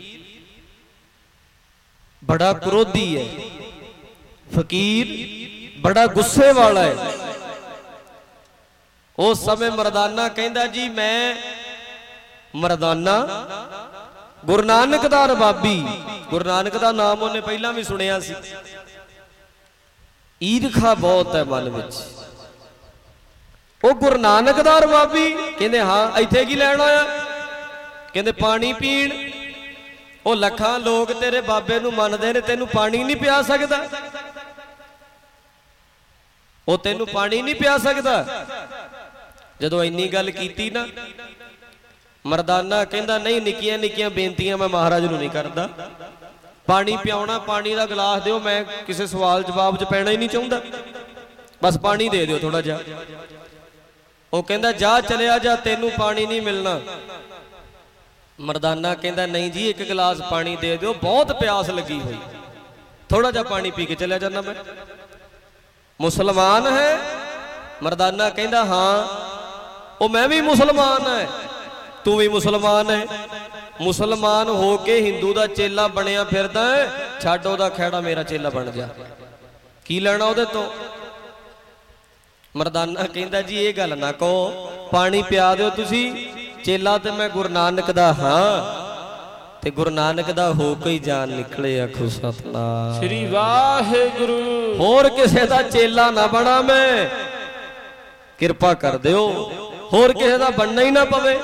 बड़ा क्रोधी है, फकीर बड़ा गुस्से वाला है। उस समय मरदाना कहंदा जी मैं मरदाना गुरु नानक दा रबाबी। गुरु नानक दा नाम उन्हें पहला भी सुनिया सी। ईरखा बहुत है मन विच। ओ गुरु नानक दा रबाबी? कहंदे हाँ। इत्थे की लैण आया? कहंदे पानी पीण। ओ लखां लोग तेरे बाबे नूं मनदे ने, तैनूं पानी नहीं पिया सकदा? ओ तैनूं पानी नहीं पिया सकदा? जदों इन्नी गल कीती ना, मरदाना कहंदा नहीं, निक्कियां निक्कियां बेनतियां मैं महाराज नूं नहीं करदा। पानी पियाउणा, पानी दा गिलास दिओ, मैं किसी सवाल जवाब च पैना ही नहीं चाहुंदा, बस पानी दे दिओ थोड़ा जा। ओ कहंदा जा चलिया जा, तैनूं पानी नहीं मिलना। मरदाना कहंदा नहीं जी एक गिलास पानी दे दिओ, बहुत प्यास लगी हुई, थोड़ा जा पानी पी के चलिया जाना मैं। मुसलमान है? मरदाना कहंदा हाँ। ओ मैं भी मुसलमान है, तू भी मुसलमान है। मुसलमान हो के हिंदू दा चेला बनिया फिरदा है, छड्ड ओदा खैड़ा, मेरा चेला बन जा, की लेना ओदे तो? मरदाना कहंदा जी ये गल ना कहो, पानी पिया दिओ तुसी, चेला ते मैं गुरु नानक दा हाँ, ते गुरु नानक दा हो के जान निकले। आखो सतनाम श्री वाहिगुरु। होर किसे दा चेला ना बना मैं, कृपा कर दिओ, होर किसे दा बनना ही ना पवे।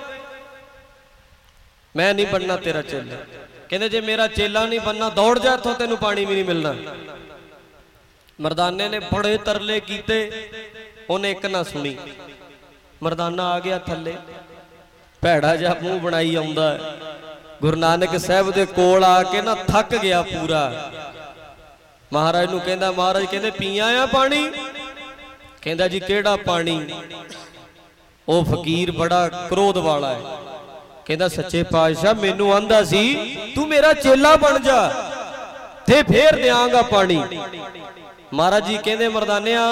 मैं नहीं बनना तेरा चेला। कहंदे जे मेरा चेला नहीं बनना दौड़ जा इत्थों, तेनू पानी भी नहीं मिलना। मरदाने ने बड़े तरले कीते, उन्हें एक ना सुनी। मरदाना आ गया थल्ले, भैड़ा जा मूंह बनाई आउंदा है। गुरु नानक साहब दे कोल आके ना थक गया पूरा। महाराज नूं कहंदा, महाराज कहंदे पीया आ पानी? कहंदा जी केड़ा पानी? ओ फकीर बड़ा क्रोध वाला है। कहंदा सच्चे पातशाह मैनू आंदा सी तू मेरा चेला बन जा ते फिर देंगा पानी। महाराज जी कहंदे मरदानिया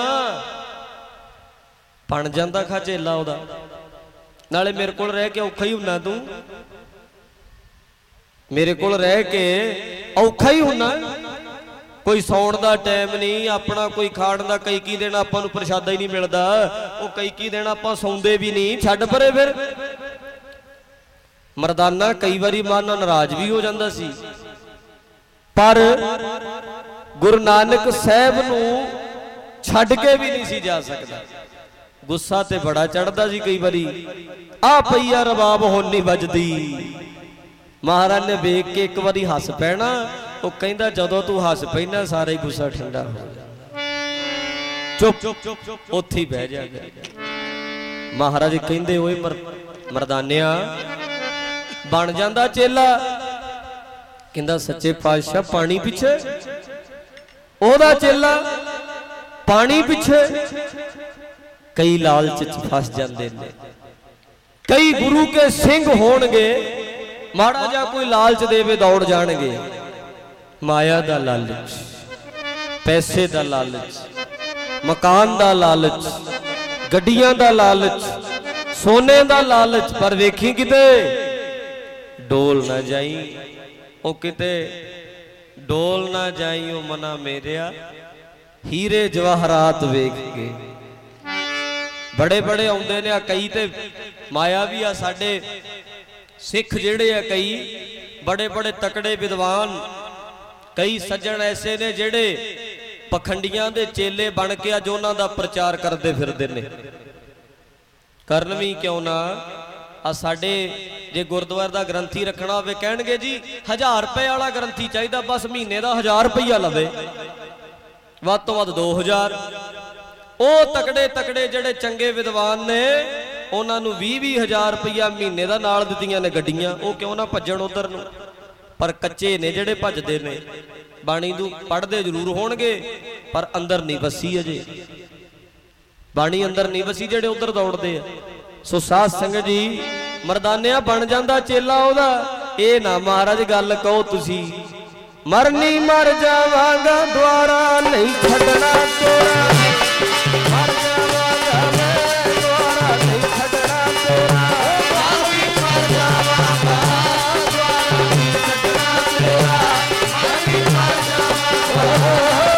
बन जांदा खा चेला ओदा, नाले मेरे कोल रह के औखा ही हुन्ना, तू मेरे कोल रह के औखा ही हुन्ना। कोई सौण दा टाइम नहीं अपना, कोई खाण दा कई की दिन आपां नूं प्रशादा ही नहीं मिलदा, ओ कई की दिन आपां सौंदे भी नहीं, छड्ड परे फिर। मरदाना कई बारी मन नाराज भी हो जाता सी, पर गुरु नानक साहब नूं छड्ड के भी नहीं सी जा सकता। गुस्सा ते बड़ा चढ़ता सी कई बारी। आ पईया रबाब हुण नहीं बजदी। महाराज ने वेख के एक बारी हस पैना, वो कहंदा जदों तू हस पैना सारा ही गुस्सा ठंडा हो जाए। चुप उत्थे ही बह जा। महाराज कहंदे ओए मर मरदानिया बन जांदा चेला। कहंदा सच्चे पातशाह पानी पिछे ओदा चेला पानी पिछे कई लालच च फस जांदे ने। कई गुरु के सिंह होणगे माड़ा जा कोई लालच देवे दौड़ जाणगे। माया दा लालच, पैसे दा लालच, मकान दा लालच, गड्डियां दा लालच, सोने दा लालच। पर वेखी किते डोल ना जाई, ओ किते डोल ना जाई ओ मना मेरिया। हीरे जवाहरात वेख के बड़े बड़े आउंदे ने। कई ते माया भी आ साडे सिख जेड़े आ, कई बड़े बड़े तकड़े विद्वान, कई सज्जन ऐसे ने जेड़े पखंडियां दे चेले बन के अज उन्हां दा प्रचार करदे फिरदे ने। करन भी क्यों ना। आ साडे जे गुरुद्वारे दा ग्रंथी रखना होवे कहणगे जी हजार रुपए वाला ग्रंथी चाहिदा, बस महीने दा हजार रुपया लवे, वध तो वध दो हजार। ओ तकड़े तकड़े जेड़े चंगे विद्वान ने उन्हां नूं बीह बीह हजार रुपया महीने दा नाल दित्तियां ने गड्डियां। ओ क्यों ना भज्जण उधर नूं। पर कच्चे ने जेड़े भजदे ने। बाणी नूं पढ़दे जरूर होणगे पर अंदर नहीं वसी अजे। बाणी अंदर नहीं वसी जेड़े उधर दौड़दे आ। सो साध संगत जी मरदानिया बन जांदा चेला ओदा। ए ना महाराज गल कहो तुसी मरनी मर जावांगा द्वारा नहीं छड्डना तोरा। मर जावांगा मैं द्वारा नहीं छड्डना तोरा। मरनी मर जावांगा द्वारा नहीं छड्डना तोरा। मरनी मर जावांगा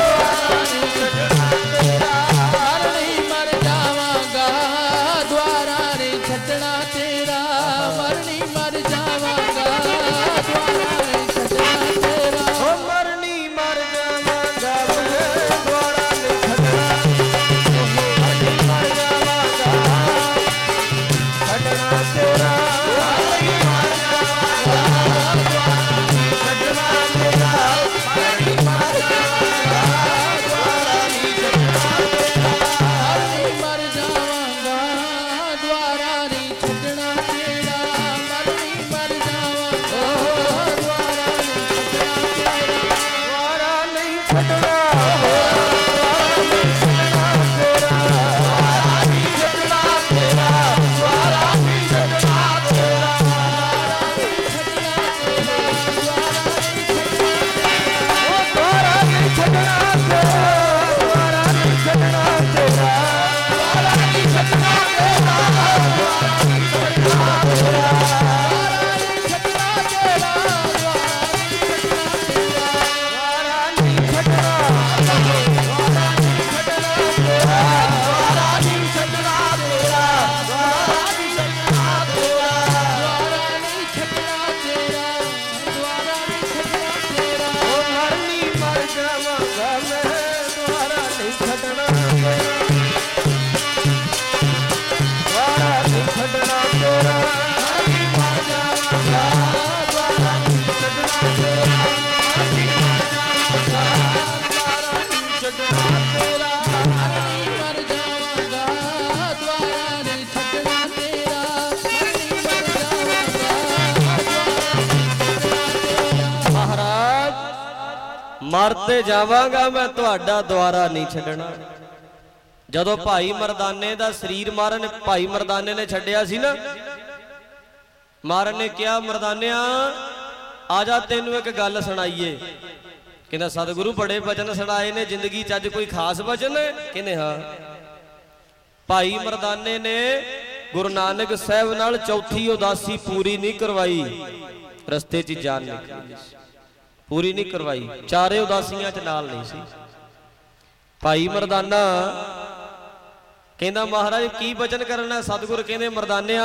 मरनी मर जावांगा द्वारा नहीं छड्डना तेरा। मरनी मर जावांगा द्वारा नहीं छड्डना तेरा। ओ मरनी मर जावांगा मैं द्वारा नहीं छड्डना। मरनी मर जावांगा छड्डना तेरा। मरनी मर जावांगा द्वारा नहीं छड्डना तेरा। मरनी मर जावांगा द्वारा नहीं छड्डना तेरा। मरनी मर जावांगा द्वारा नहीं छड्डना तेरा। मरनी मर जावांगा द्वारा नहीं छड्डना तेरा। मरते जावांगा मैं तुहाडा द्वारा नहीं छड्डना। जदों भाई मरदाने दा शरीर महाराज ने भाई मरदाने ने छड्डिया सी ना, महाराज ने कहा मरदानिया आजा तेनू एक गल सुनाईए। कहंदा सतगुरु बड़े वचन सुनाए ने, जिंदगी च अज कोई खास वचन है? कहंदे हाँ। भाई मरदाने ने गुरु नानक साहब नाल चौथी उदासी पूरी नहीं करवाई, रस्ते च जान निकली पूरी नहीं करवाई, चारे उदासियां च नाल नहीं सी। भाई मरदाना कहंदा महाराज की वचन करना? सतगुरु कहंदे मरदानिया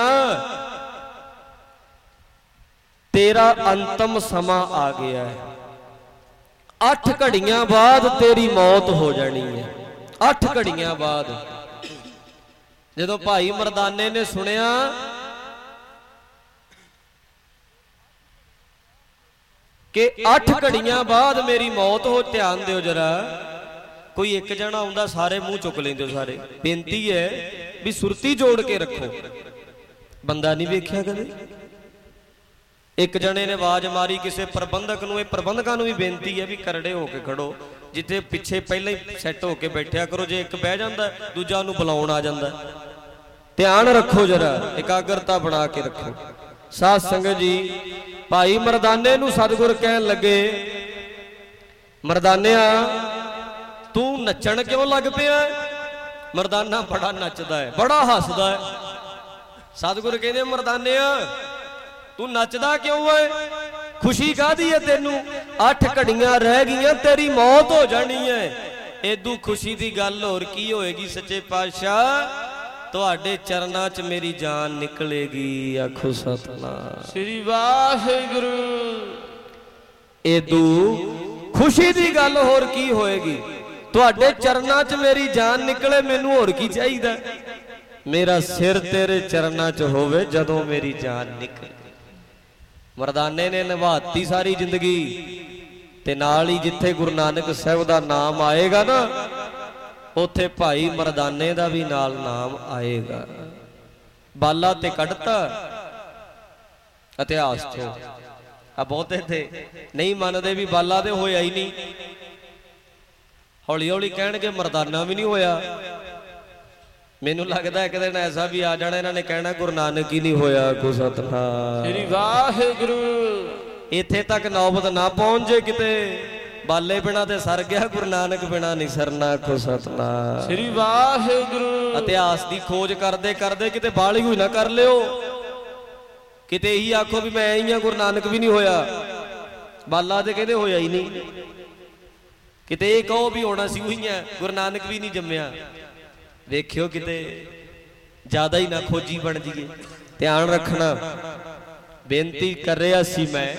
तेरा अंतम समा आ गया है, अठ घड़ियां बाद तेरी मौत हो जानी है। अठ घड़ियां बाद जदों भाई मरदाने ने सुनिया कि अठ घड़ियां बाद मेरी मौत हो, ध्यान दिओ जरा, कोई एक जना आउंदा सारे मुंह चुक लेंदे, सारे बेनती है भी सुरती जोड़ के रखो। बंदा नहीं वेख्या कदे। एक जने ने आवाज मारी किसी प्रबंधक नूं, प्रबंधकां नूं भी बेनती है भी करड़े होके खड़ो, जिथे पिछे पहले ही सैट होके बैठिया करो। जे एक बह जांदा दूजा नूं बुलाउण आ जांदा। ध्यान रखो, जरा एकाग्रता बना के रखो। साध संगत जी, भाई मरदाने नूं सतगुर कहन लगे, मरदानिया तू नचण क्यों लग पिया? मरदाना बड़ा नचदा है, बड़ा हसदा है। सतगुर कहंदे मरदानिया तू नचदा क्यों है? खुशी काहदी है तेनू? अठ घड़ियां रह गईयां तेरी मौत हो जानी है। एदू खुशी दी गल होर की होएगी सच्चे पातशाह? तुहाडे चरनां च मेरी जान निकलेगी। आखो सतनाम श्री वाहिगुरू। एदू खुशी दी गल होर की होएगी? तुहाडे चरनां च मेरी जान निकले, मैनू होर की चाहीदा? मेरा सिर तेरे चरनां च होवे जदों मेरी जान निकले। मरदाने ने निभाती सारी जिंदगी, ते नाल ही जिथे गुरु नानक साहब दा नाम आएगा ना, उथे भाई मरदाने दा भी नाल नाम आएगा। बाला ते कढ़ता इतिहास चो। आ बहुते थे नहीं मानते भी बाला ते होया ही नहीं। हौली हौली कहणगे मरदाना भी नहीं होया। मैनू लगता एक दिन ऐसा भी आ जाना, इन्होंने कहना गुरु नानक ही नहीं होया। को सतनाम श्री वाहिगुरू। इत्थे तक नौबत ना पहुंच जे किते बाले बिना ते सर गया, गुरु नानक बिना नहीं सरना। को सतनाम श्री वाहिगुरू। इतिहास की खोज करते करते किते बाली हुई ना कर लियो, किते यही आखो भी मैं ही हाँ, गुरु नानक भी नहीं होया। बाला ते कहते होया ही नहीं। किते ये कहो भी होना सी हुई है, गुरु नानक भी नहीं जम्मिया। वेख्यो किते ज्यादा ही ना खोजी बन जाइए। ध्यान रखना, बेनती कर रहा सी मैं।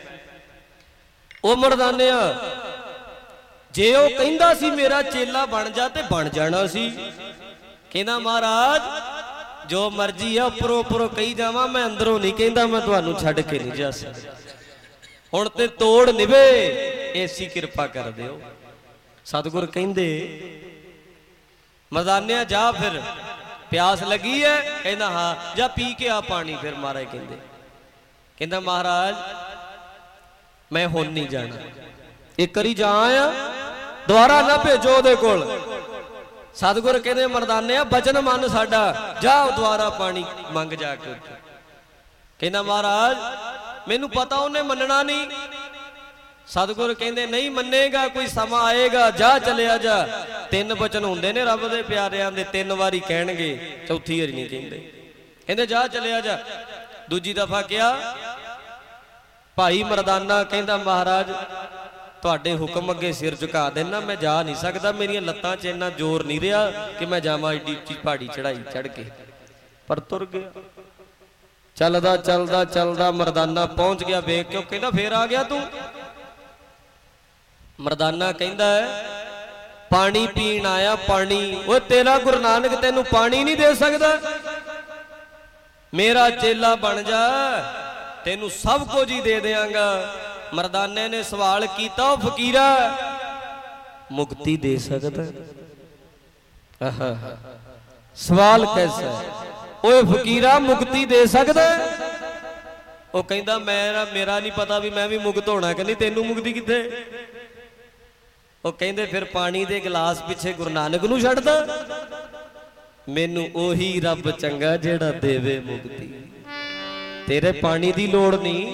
ओ मरदानिया जे ओ कहंदा सी मेरा चेला बन जा ते बन जाना सी। कहना महाराज जो मर्जी है उपरों उपरों कही जावा, मैं अंदरों नहीं कहंदा, मैं तुहानू छड्ड के नहीं जा सकदा। हुण ते तोड़ निवे, ऐसी कृपा कर दिओ। सतगुर कहंदे मरदानिया जा फिर प्यास लगी है? कहना हाँ, जा पी के आ पानी। फिर महाराज कहंदे कहंदा महाराज मैं हुण नहीं जाना, एक करी जा आया, दोबारा ना भेजो ओदे कोल। सतगुर कहंदे मरदानिया बचन मन साडा, जा दोबारा पानी मंग जाके। कहना महाराज मैनू पता उन्हें मनना नहीं। सतगुर कहंदे नहीं मनेगा, कोई समा आएगा, जा चलिया जा। तीन वचन हुंदे ने रब दे प्यारियां दे, तीन वारी कहणगे, चौथी वारी नहीं कहंदे। कहंदे जा चलिया जा। दूजी दफा क्या? भाई मरदाना कहंदा महाराज तुहाडे हुक्म अगे सिर झुका देना, मैं जा नहीं सकदा, मेरियां लत्तां च इन्ना जोर नहीं रहा कि मैं जावां एडी उच्ची पहाड़ी चढ़ाई चढ़ के। पर तुर गया। चलदा चलदा चलदा मरदाना पहुंच गया। वेख के कहंदा फिर आ गया तू? मरदाना कहंदा पानी पीण आया। पानी? वो तेरा गुरु नानक तेनू पानी नहीं दे सकदा? मेरा चेला बन जा, तेनू सब कुछ ही दे देंगा। मरदाने ने सवाल किया, फकीरा मुक्ति दे सकदा? सवाल कैसा है? ओए फकीरा मुक्ति दे सकदा? वो कहंदा मेरा मेरा नहीं पता भी मैं भी मुक्त होना कि नहीं, तेनू मुक्ति किथे? वो कहंदे फिर पानी दे गिलास पिछे गुरु नानक नू छड्डदा? मैनू ओही रब चंगा जेड़ा देवे मुक्ति, तेरे पानी दी लोड़ नहीं।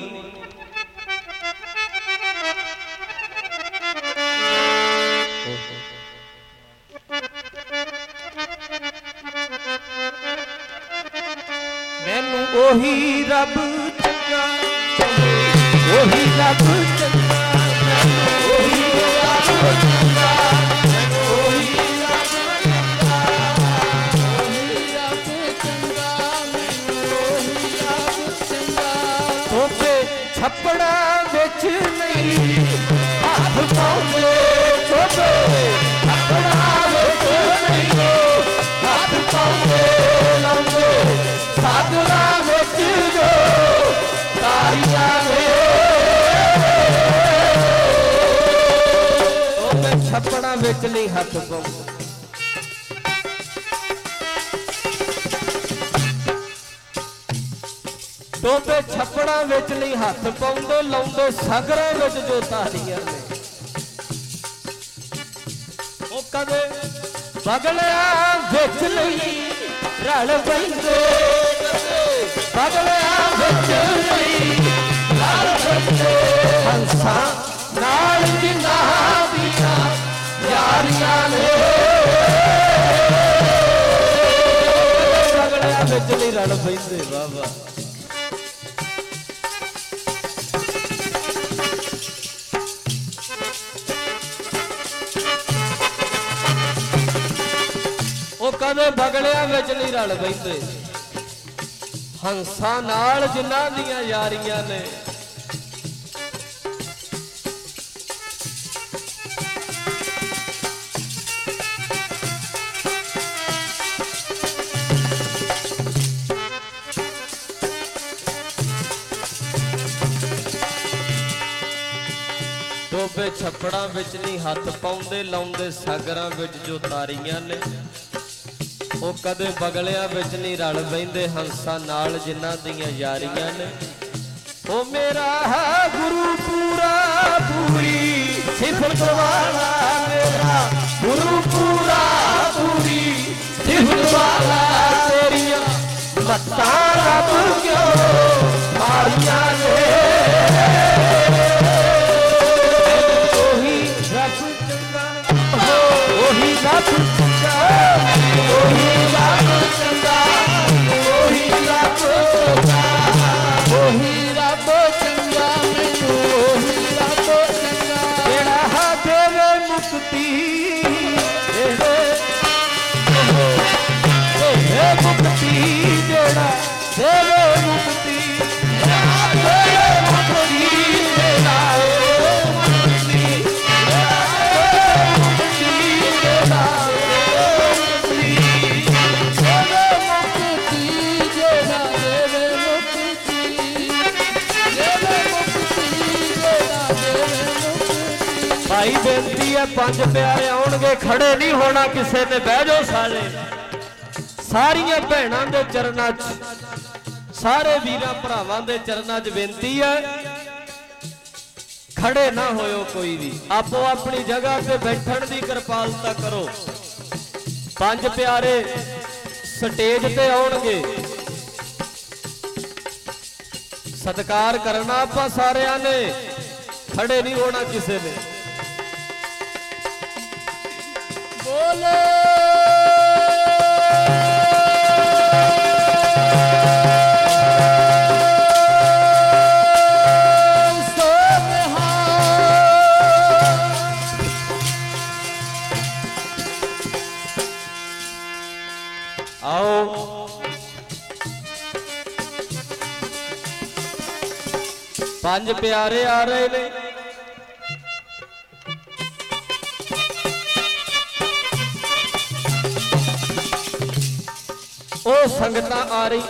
मैनू ओही रब चंगा, ओही रब चंगा, ओही रब चंगा, ओही रब चंगा, ओही रब चंगा, ओही रब चंगा। तोते छपड़ा विच नहीं हाथ पाउंदे, तोते छपड़ा विच नहीं हाथ पाउंदे, लाउंदे साधना विच जो तारियां ने। छपड़ा विच नहीं हथ पाउंदे। ਟੋਬੇ ਛੱਪੜਾਂ ਵਿੱਚ ਨਹੀਂ ਹੱਥ ਪਾਉਂਦੇ, ਲਾਉਂਦੇ ਸਾਗਰਾਂ ਵਿੱਚ ਜੋ ਤਾਰੀਆਂ ਨੇ। ਉਹ ਕਦੇ ਬਗਲਿਆਂ ਵਿੱਚ ਨਹੀਂ ਰਲ ਪੈਂਦੇ, ਬਗਲਿਆਂ ਵਿੱਚ ਨਹੀਂ ਰਲ ਪੈਂਦੇ, ਹੰਸਾਂ ਨਾਲ ਜਿਨ੍ਹਾਂ ਦੀਆਂ ਯਾਰੀਆਂ ਨੇ। ਬਗਲਿਆਂ ਵਿੱਚ ਨਹੀਂ ਰਲ ਪੈਂਦੇ ਬਾਬਾ। ਉਹ ਕਦੇ ਬਗਲਿਆਂ ਵਿੱਚ ਨਹੀਂ ਰਲ ਪੈਂਦੇ, ਹੰਸਾਂ ਨਾਲ ਜਿਨ੍ਹਾਂ ਦੀਆਂ ਯਾਰੀਆਂ ਨੇ। ਟੋਬੇ ਛੱਪੜਾਂ ਵਿੱਚ ਨਹੀਂ ਹੱਥ ਪਾਉਂਦੇ, ਲਾਉਂਦੇ ਸਾਗਰਾਂ ਵਿੱਚ ਜੋ ਤਾਰੀਆਂ ਨੇ। ਉਹ ਕਦੇ ਬਗਲਿਆਂ ਵਿੱਚ ਨਹੀਂ ਰਲ ਬਹਿੰਦੇ, ਹੰਸਾਂ ਨਾਲ ਜਿਨ੍ਹਾਂ ਦੀਆਂ ਯਾਰੀਆਂ ਨੇ। ਉਹ ਮੇਰਾ ਹੈ ਗੁਰੂ ਪੂਰਾ ਪੂਰੀ ਸਿਫਤ ਵਾਲਾ, ਮੇਰਾ ਗੁਰੂ ਪੂਰਾ ਪੂਰੀ ਸਿਫਤ ਵਾਲਾ। ਤੇਰੀਆਂ ਮੱਤਾਂ ਰੱਬ ਕਿਉਂ ਮਾਰੀਆਂ ਨੇ। ਉਹੀ ਰੱਬ ਚੰਗਾ, ਉਹੀ ਰੱਬ ਚੰਗਾ, ਉਹੀ ਰੱਬ ਚੰਗਾ, ਉਹੀ ਰੱਬ ਚੰਗਾ, ਉਹੀ ਰੱਬ ਚੰਗਾ ਮੈਨੂੰ, ਉਹੀ ਰੱਬ ਚੰਗਾ। ਜਿਹੜਾ ਹੈ ਦੇਵੇ ਮੁਕਤੀ, ਦੇਵੇ ਦੇਵੇ ਮੁਕਤੀ, ਜਿਹੜਾ ਦੇਵੇ ਮੁਕਤੀ, ਦੇਵੇ ਮੁਕਤੀ, ਜਿਹੜਾ ਭਾਈ ਬੇਨਤੀ ਹੈ, ਪੰਜ ਪਿਆਰੇ ਆਉਣਗੇ, ਖੜੇ ਨਹੀਂ ਹੋਣਾ ਕਿਸੇ ਨੇ, ਬਹਿ ਜਾਓ ਸਾਰੇ। ਸਾਰੀਆਂ ਭੈਣਾਂ ਦੇ ਚਰਨਾਂ 'ਚ, ਸਾਰੇ ਵੀਰਾਂ ਭਰਾਵਾਂ ਦੇ ਚਰਨਾਂ 'ਚ ਬੇਨਤੀ ਹੈ, ਖੜੇ ਨਾ ਹੋਇਓ ਕੋਈ ਵੀ, ਆਪੋ ਆਪਣੀ ਜਗ੍ਹਾ ਤੇ ਬੈਠਣ ਦੀ ਕਿਰਪਾਲਤਾ ਕਰੋ। ਪੰਜ ਪਿਆਰੇ ਸਟੇਜ ਤੇ ਆਉਣਗੇ, ਸਤਿਕਾਰ ਕਰਨਾ ਆਪਾਂ ਸਾਰਿਆਂ ਨੇ, ਖੜੇ ਨਹੀਂ ਹੋਣਾ ਕਿਸੇ ਨੇ। ਬੋਲੇ ਪੰਜ ਪਿਆਰੇ ਆ ਰਹੇ ਨੇ, ਉਹ ਸੰਗਤਾਂ ਆ ਰਹੀ,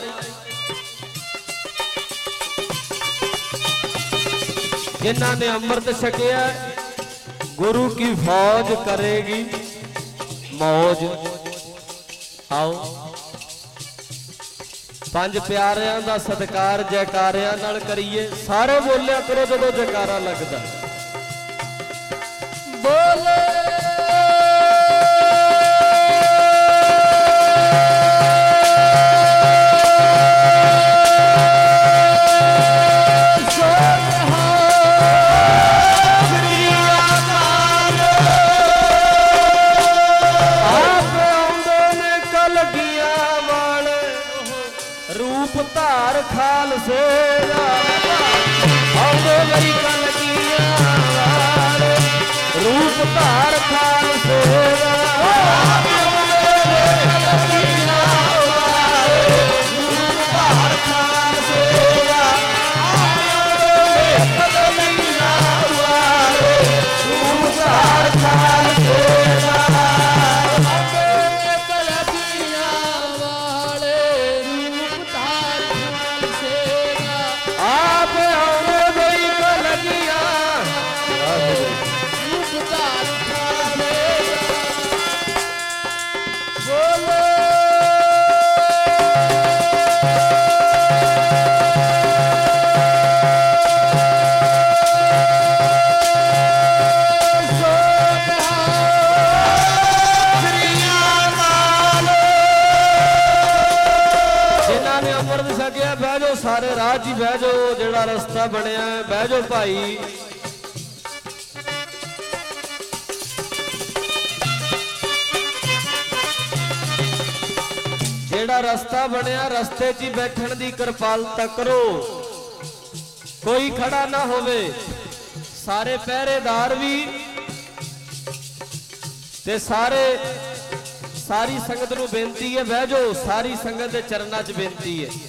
ਜਿਨ੍ਹਾਂ ਨੇ ਅੰਮ੍ਰਿਤ ਛਕਿਆ, ਗੁਰੂ ਕੀ ਫੌਜ ਕਰੇਗੀ ਮੌਜ। ਆਓ ਪੰਜ ਪਿਆਰਿਆਂ ਦਾ ਸਤਿਕਾਰ ਜੈਕਾਰਿਆਂ ਨਾਲ ਕਰੀਏ, ਸਾਰੇ ਬੋਲਿਆ ਕਰੋ ਜਦੋਂ ਜੈਕਾਰਾ ਲੱਗਦਾ। ਬੋਲੇ ਧਾਰ ਖਾਲਸੇ ਦਾ, ਆਉਂਦੇ ਲਈ ਕਲਗੀਆਂ ਵਾਲੇ, ਰੂਪ ਧਾਰ ਸਾਥ ਜੀ ਬਹਿ ਜਾਓ, ਜਿਹੜਾ ਰਸਤਾ ਬਣਿਆ ਬਹਿ ਜਾਓ ਭਾਈ। ਜਿਹੜਾ ਰਸਤਾ ਬਣਿਆ ਰਸਤੇ 'ਚ ਹੀ ਬੈਠਣ ਦੀ ਕਿਰਪਾਲਤਾ ਕਰੋ, ਕੋਈ ਖੜਾ ਨਾ ਹੋਵੇ। ਸਾਰੇ ਪਹਿਰੇਦਾਰ ਵੀ ਤੇ ਸਾਰੇ ਸਾਰੀ ਸੰਗਤ ਨੂੰ ਬੇਨਤੀ ਹੈ ਬਹਿ ਜਾਓ। ਸਾਰੀ ਸੰਗਤ ਦੇ ਚਰਨਾਂ 'ਚ ਬੇਨਤੀ ਹੈ।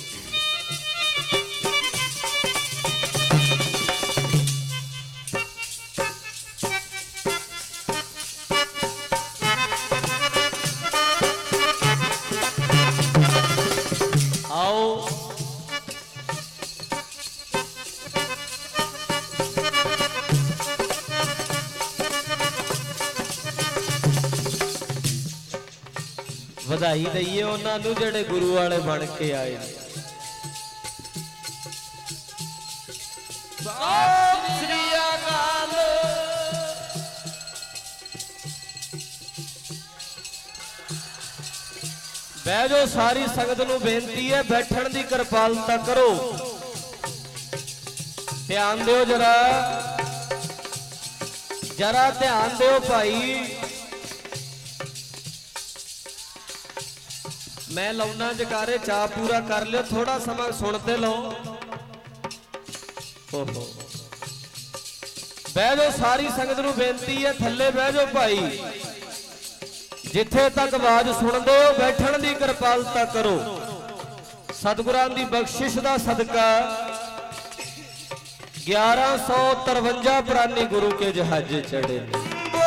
ਆਓ ਵਧਾਈ ਦਈਏ ਉਹਨਾਂ ਨੂੰ ਜਿਹੜੇ ਗੁਰੂ ਵਾਲੇ ਬਣ ਕੇ ਆਏ ਨੇ। ਸਤਿ ਸ੍ਰੀ ਅਕਾਲ। ਬਹਿ ਜਾਓ, ਸਾਰੀ ਸੰਗਤ ਨੂੰ ਬੇਨਤੀ ਹੈ ਬੈਠਣ ਦੀ ਕਿਰਪਾਲਤਾ ਕਰੋ। ਧਿਆਨ ਦਿਓ, ਜਰਾ ਜਰਾ ਧਿਆਨ ਦਿਓ ਭਾਈ। ਮੈਂ ਲਾਉਣਾ ਜਕਾਰੇ, ਚਾਹ ਪੂਰਾ ਕਰ ਲਿਓ, ਥੋੜਾ ਸਮਾਂ ਸੁਣਦੇ ਲਓ। ਓਹੋ ਬਹਿ ਜਾਓ, ਸਾਰੀ ਸੰਗਤ ਨੂੰ ਬੇਨਤੀ ਹੈ ਥੱਲੇ ਬਹਿ ਜਾਓ ਭਾਈ। ਜਿੱਥੇ ਤੱਕ ਆਵਾਜ਼ ਸੁਣਦੇ ਹੋ ਬੈਠਣ ਦੀ ਕਿਰਪਾਲਤਾ ਕਰੋ। ਸਤਿਗੁਰਾਂ ਦੀ ਬਖਸ਼ਿਸ਼ ਦਾ ਸਦਕਾ ਗਿਆਰਾਂ ਸੌ ਤਰਵੰਜਾ ਪ੍ਰਾਨੀ ਗੁਰੂ ਕੇ ਜਹਾਜ਼ੇ ਚੜੇ ਨੇ।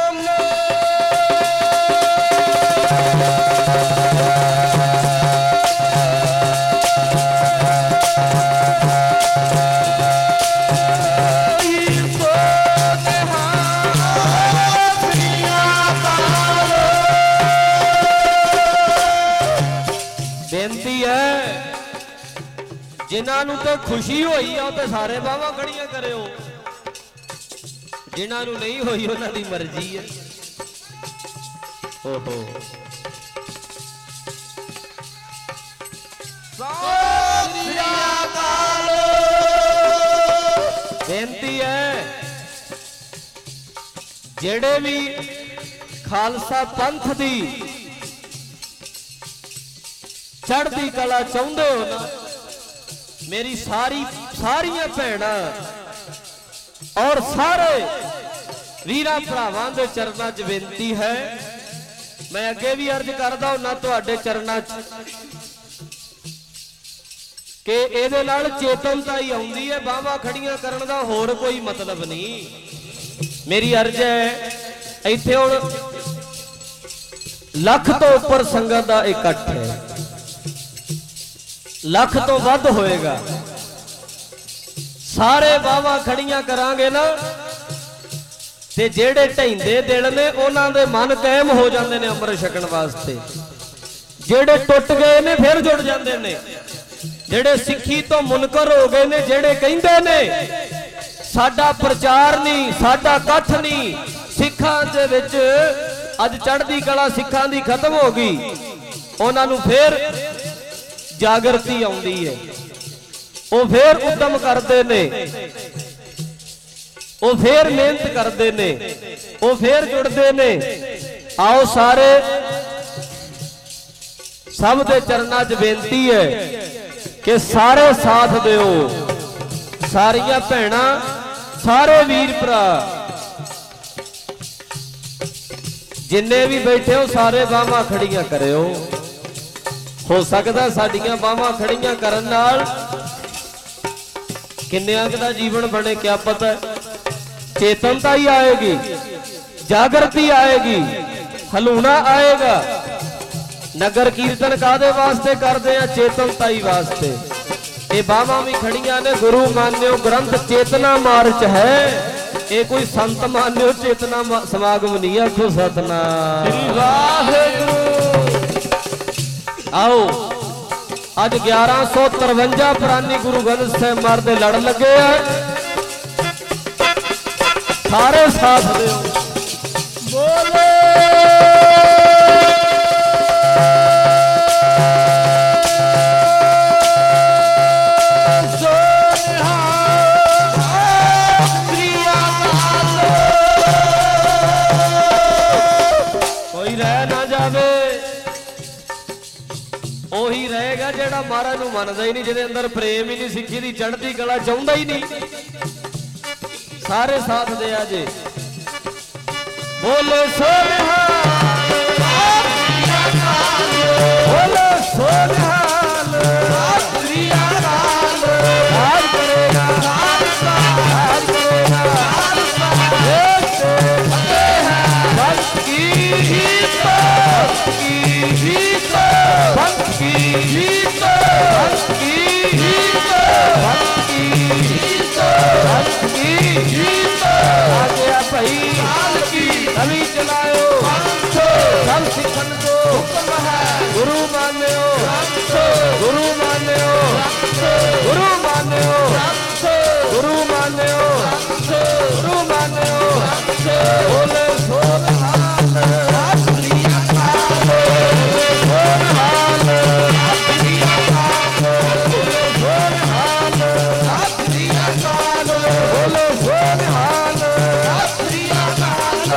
ਬੇਨਤੀ ਹੈ ਜਿਨ੍ਹਾਂ ਨੂੰ ਤਾਂ ਖੁਸ਼ੀ ਹੋਈ ਆ ਉਹ ਤੇ ਸਾਰੇ ਬਾਹਾਂ ਖੜੀਆਂ ਕਰਿਓ, ਜਿਨ੍ਹਾਂ ਨੂੰ ਨਹੀਂ ਹੋਈ ਉਹਨਾਂ ਦੀ ਮਰਜ਼ੀ ਹੈ। ਓਹੋ ਸਤਿ ਸ੍ਰੀ ਅਕਾਲ। ਬੇਨਤੀ ਹੈ ਜਿਹੜੇ ਵੀ ਖਾਲਸਾ ਪੰਥ ਦੀ ਚੜ੍ਹਦੀ ਕਲਾ ਚਾਹੁੰਦੇ ਹੋ ਨਾ, ਮੇਰੀ ਸਾਰੀ ਸਾਰੀਆਂ ਭੈਣਾਂ ਔਰ ਸਾਰੇ ਵੀਰਾਂ ਭਰਾਵਾਂ ਦੇ ਚਰਨਾਂ 'ਚ ਬੇਨਤੀ ਹੈ। ਮੈਂ ਅੱਗੇ ਵੀ ਅਰਜ਼ ਕਰਦਾ ਉਹਨਾਂ ਤੁਹਾਡੇ ਚਰਨਾਂ 'ਚ ਕਿ ਇਹਦੇ ਨਾਲ ਚੇਤਨਤਾ ਹੀ ਆਉਂਦੀ ਹੈ। ਬਾਹਾਂ ਖੜੀਆਂ ਕਰਨ ਦਾ ਹੋਰ ਕੋਈ ਮਤਲਬ ਨਹੀਂ। ਮੇਰੀ ਅਰਜ਼ ਹੈ ਇੱਥੇ ਹੁਣ ਲੱਖ ਤੋਂ ਉੱਪਰ ਸੰਗਤ ਦਾ ਇਕੱਠ ਹੈ, ਲੱਖ ਤੋਂ ਵੱਧ ਹੋਏਗਾ। ਸਾਰੇ ਬਾਹਾਂ ਖੜੀਆਂ ਕਰਾਂਗੇ ਨਾ ਤੇ ਜਿਹੜੇ ਢੈਂਦੇ ਦਿਲ ਨੇ ਉਹਨਾਂ ਦੇ ਮਨ ਕਾਇਮ ਹੋ ਜਾਂਦੇ ਨੇ ਅੰਮ੍ਰਿਤ ਛਕਣ ਵਾਸਤੇ। ਜਿਹੜੇ ਟੁੱਟ ਗਏ ਨੇ ਫਿਰ ਜੁੜ ਜਾਂਦੇ ਨੇ। ਜਿਹੜੇ ਸਿੱਖੀ ਤੋਂ ਮੁਨਕਰ ਹੋ ਗਏ ਨੇ, ਜਿਹੜੇ ਕਹਿੰਦੇ ਨੇ ਸਾਡਾ ਪ੍ਰਚਾਰ ਨਹੀਂ, ਸਾਡਾ ਇਕੱਠ ਨਹੀਂ, ਸਿੱਖਾਂ ਦੇ ਵਿੱਚ ਅੱਜ ਚੜ੍ਹਦੀ ਕਲਾ ਸਿੱਖਾਂ ਦੀ ਖਤਮ ਹੋ ਗਈ, ਉਹਨਾਂ ਨੂੰ ਫਿਰ ਜਾਗਰਤੀ ਆਉਂਦੀ ਹੈ। ਉਹ ਫੇਰ ਉਦਮ ਕਰਦੇ ਨੇ, ਉਹ ਫੇਰ ਮਿਹਨਤ ਕਰਦੇ ਨੇ, ਉਹ ਫੇਰ ਜੁੜਦੇ ਨੇ। ਆਓ ਸਾਰੇ ਸਭ ਦੇ ਚਰਨਾਂ 'ਚ ਬੇਨਤੀ ਹੈ ਕਿ ਸਾਰੇ ਸਾਥ ਦਿਓ। ਸਾਰੀਆਂ ਭੈਣਾਂ, ਸਾਰੇ ਵੀਰ ਭਰਾ ਜਿੰਨੇ ਵੀ ਬੈਠੇ ਹੋ ਸਾਰੇ ਬਾਹਾਂ ਖੜੀਆਂ ਕਰਿਓ। ਹੋ ਸਕਦਾ ਸਾਡੀਆਂ ਬਾਹਾਂ ਖੜੀਆਂ ਕਰਨ ਨਾਲ ਕਿੰਨਿਆਂ ਦਾ ਜੀਵਨ ਬਣੇ ਕਿਆ ਪਤਾ। ਚੇਤਨਤਾ ਹੀ ਆਏਗੀ, ਜਾਗਰਤੀ ਆਏਗੀ, ਹਲੂਣਾ ਆਏਗਾ। ਨਗਰ ਕੀਰਤਨ ਕਾਦੇ ਵਾਸਤੇ ਕਰਦੇ ਆ? ਚੇਤਨਤਾ ਹੀ ਵਾਸਤੇ। ਇਹ ਬਾਹਾਂ ਵੀ ਖੜੀਆਂ ਨੇ। ਗੁਰੂ ਮਾਨਿਓ ਗ੍ਰੰਥ ਚੇਤਨਾ ਮਾਰਚ ਹੈ, ਇਹ ਕੋਈ ਸੰਤ ਮਾਨਿਓ ਚੇਤਨਾ ਸਮਾਗਮ ਨਹੀਂ। ਆਖੋ ਸਤਨਾਮ ਵਾਹਿਗੁਰੂ। ਆਓ ਅੱਜ ਗਿਆਰਾਂ ਸੌ ਤਰਵੰਜਾ ਪ੍ਰਾਨੀ ਗੁਰੂ ਗ੍ਰੰਥ ਸਾਹਿਬ ਮਾਰ ਦੇ ਲੜ ਲੱਗੇ ਆ। ਸਾਰੇ ਸਾਥ ਦਿਓ। ਬੋਲੇ ਕਹਿੰਦਾ ਮਹਾਰਾਜ ਨੂੰ ਮੰਨਦਾ ਹੀ ਨਹੀਂ, ਜਿਹਦੇ ਅੰਦਰ ਪ੍ਰੇਮ ਹੀ ਨਹੀਂ, ਸਿੱਖੀ ਦੀ ਚੜ੍ਹਦੀ ਕਲਾ ਚਾਹੁੰਦਾ ਹੀ ਨਹੀਂ। ਸਾਰੇ ਸਾਥ ਦੇ ਆ ਜੇ ਬੋਲੇ ਸੋਨਿਹਾਲ, ਬੋਲੇ ਸੋਨਿਹਾਲ, ਸ੍ਰੀ ਅਕਾਲ। ਰਾਜ ਕਰੇਗਾ, ਰਾਜ ਕਰੇਗਾ, भक्त की जीत, भक्त की जीत, भक्त की जीत, भक्त की जीत, भक्त की जीत, भक्त की जीत। आ गया भाई काल की तभी चलायो, सब सिखन को हुक्म है, गुरु माने हो, गुरु माने हो, गुरु माने हो, गुरु माने हो, गुरु माने हो। बोले सोनहाल, सृष्टि अकाल, सोनहाल, सृष्टि अकाल, बोले सोनहाल, सृष्टि अकाल, बोले सोनहाल, सृष्टि अकाल।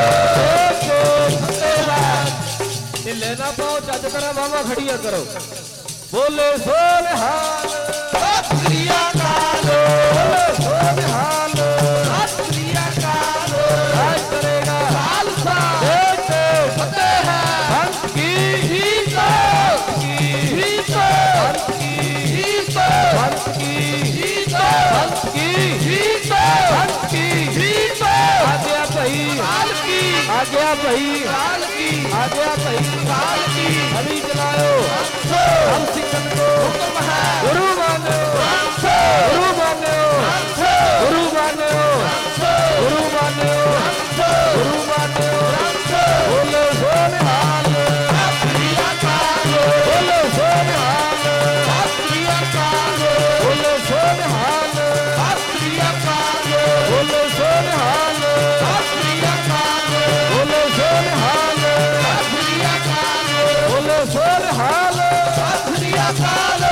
ये लेना पाओ चज करा बाबा खड़िया करो। बोले सोनहाल, सृष्टि अकाल, बोले सोनहाल, सृष्टि अकाल। राज करेगा खालसा, देश फतेह है, भक्त की जीत, भक्त की जीत, भक्त की जीत, भक्त की जीत, भक्त की जीत, भक्त की जीत। आ गया भाई काल की, आ गया भाई काल की, आ गया भाई काल की। अभी चलाओ हम सिखन को हुक्म है, गुरु मानो, गुरु मानो, गुरु मानो, गुरु मानो, गुरु मानो। बोलो सोनहाल, सृष्टि अकाल, बोलो सोनहाल, सृष्टि अकाल, बोलो सोनहाल, सृष्टि अकाल, बोलो सोनहाल, सृष्टि अकाल, बोलो सोनहाल, सृष्टि अकाल, बोलो सोनहाल, सृष्टि अकाल,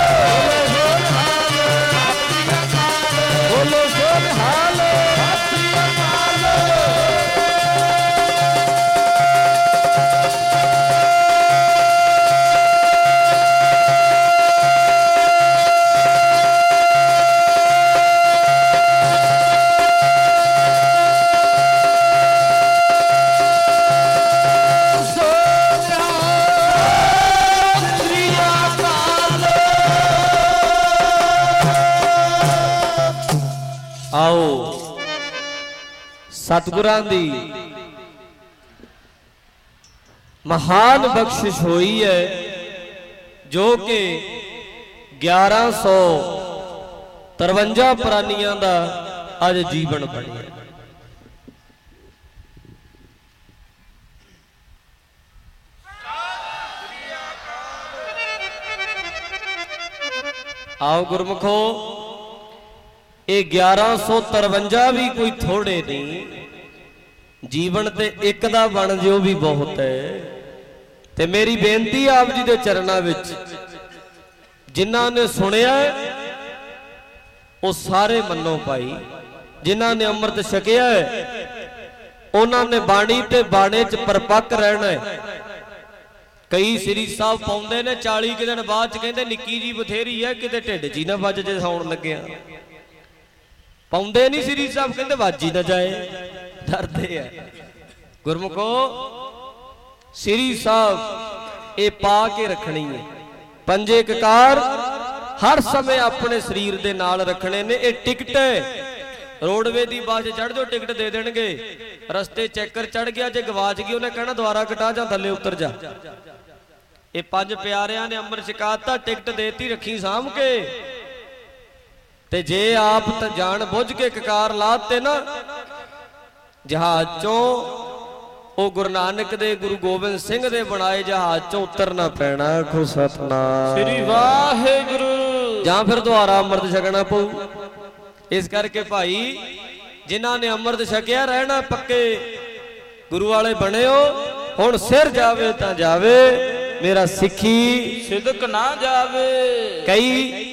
बोलो सोनहाल, सृष्टि अकाल। आओ सतगुरां दी महान बख्शिश होई है, जो कि ग्यारह सौ तरवंजा प्राणियां दा अज जीवन बनिया। आओ गुरमुखो, ये ग्यारह सौ तरवंजा भी कोई थोड़े नहीं, जीवन ते एक दा बन जो भी बहुत है। ते मेरी बेनती आप जी दे चरणां विच, जिन्हां ने सुनिया वो सारे मनो पाई, जिन्हां ने अमृत छकिया उन्हां ने बाणी ते बाणे च परपक्क रहना है। कई श्री साहब पाउंदे ने चाली के दिन बाद च कहंदे निक्की जी बथेरी है, किते ढिड जी ना वज जे सौण लग्गिया। पाउंदे नहीं श्री साहब, कहते वाजी ना जाए, डरते है। गुरमुखो श्री साहब ये पा के रखनी है, पंजे ककार हर समय अपने शरीर दे नाल रखने ने। ये टिकट है, रोडवे दी बस चढ़ जाओ टिकट दे देणगे, रस्ते चैकर चढ़ गया जे गवाच गई उन्हें कहना द्वारा कटा जा, थले उतर जा। ये पंज प्यारियां ने अमर छकाता, टिकट देती रखी साम के। ते जे आप जान बुझ के ककार लाते ना जहाज चों, ओ गुरु नानक दे गुरु गोबिंद सिंह दे बनाए जहाज चों उतरना पैना। खो सतनाम श्री वाहेगुरु, जां फिर द्वारा अमृत छकना पऊ। इस करके भाई जिन्हां ने अमृत छकिया रहना पक्के गुरु वाले बने हो। हुण सिर जावे तां जावे, मेरा सिखी सिदक ना जावे। कई